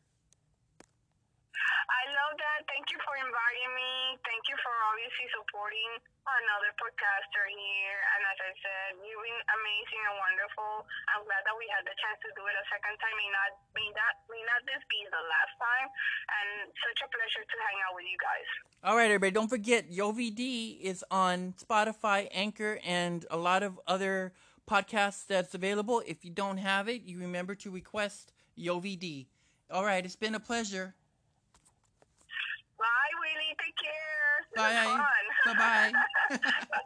I love that. Thank you for inviting me. Thank you for obviously supporting another podcaster here. And as I said, you've been amazing and wonderful. I'm glad that we had the chance to do it a second time. May not this be the last time. And such a pleasure to hang out with you guys. All right, everybody. Don't forget, YoVD is on Spotify, Anchor, and a lot of other podcast that's available. If you don't have it, you remember to request YoVD. All right, it's been a pleasure. Bye, Willie. Take care. This Bye. was fun. Bye-bye.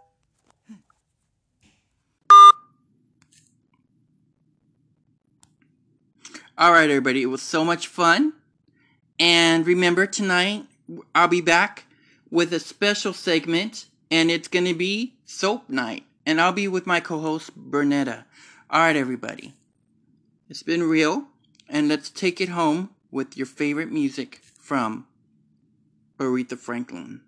All right, everybody. It was so much fun. And remember, tonight, I'll be back with a special segment, and it's going to be Soap Night. And I'll be with my co-host, Bernetta. All right, everybody. It's been real, and let's take it home with your favorite music from Aretha Franklin.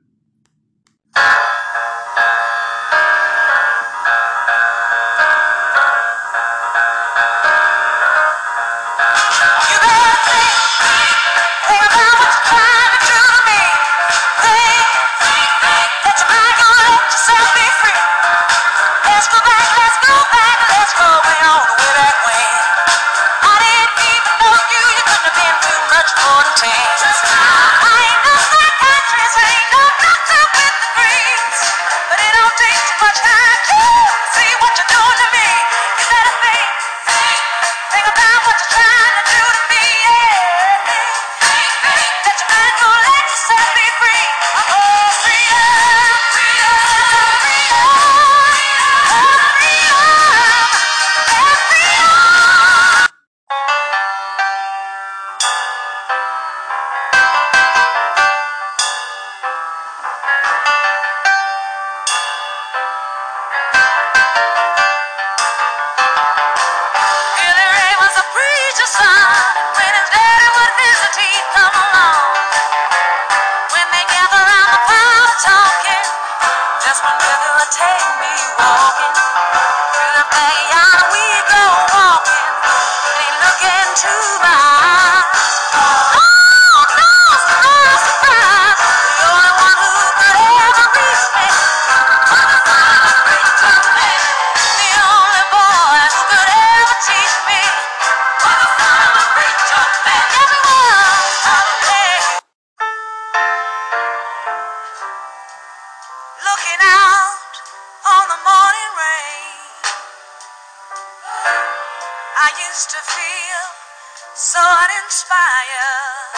I used to feel so uninspired.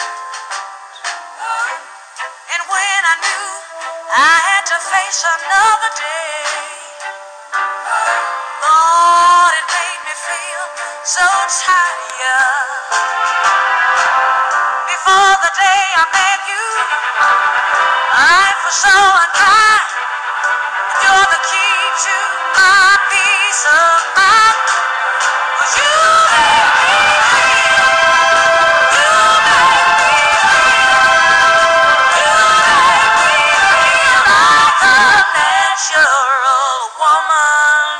And when I knew I had to face another day, Lord, it made me feel so tired. Before the day I met you, life was so unkind. You're the key to my peace of mind. 'Cause you make me feel, you make me feel, you make me feel like a natural woman.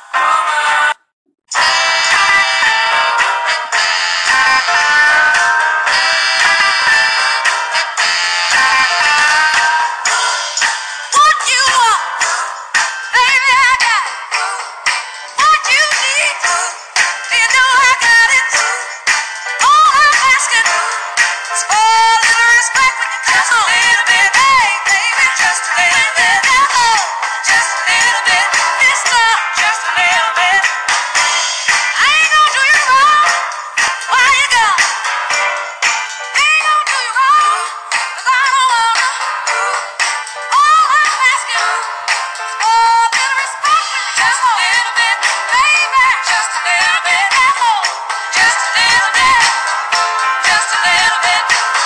What you want, baby, I got it. What you need, you know I got it. All I'm asking is for a little respect when you just a little bit, hey, baby, just a little bit. Oh, just a little bit, mister, just a little bit. I ain't gonna do you wrong while you gone. Ain't gonna do you wrong, 'cause I don't wanna. All I'm asking is for a little respect when you just a little bit, baby, just a little bit. Oh, just a little bit, just a little bit.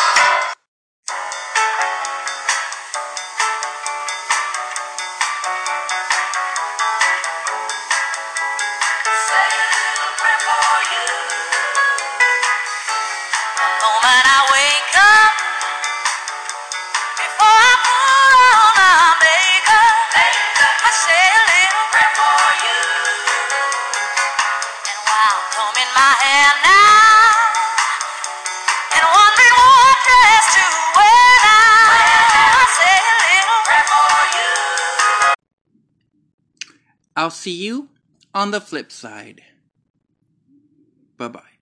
Say a little prayer for you. The moment I wake up, before I put on my makeup, I say a little prayer for you. And while combing my hair now, and wondering what dress to wear now, I say a little prayer for you. I'll see you on the flip side. Bye-bye.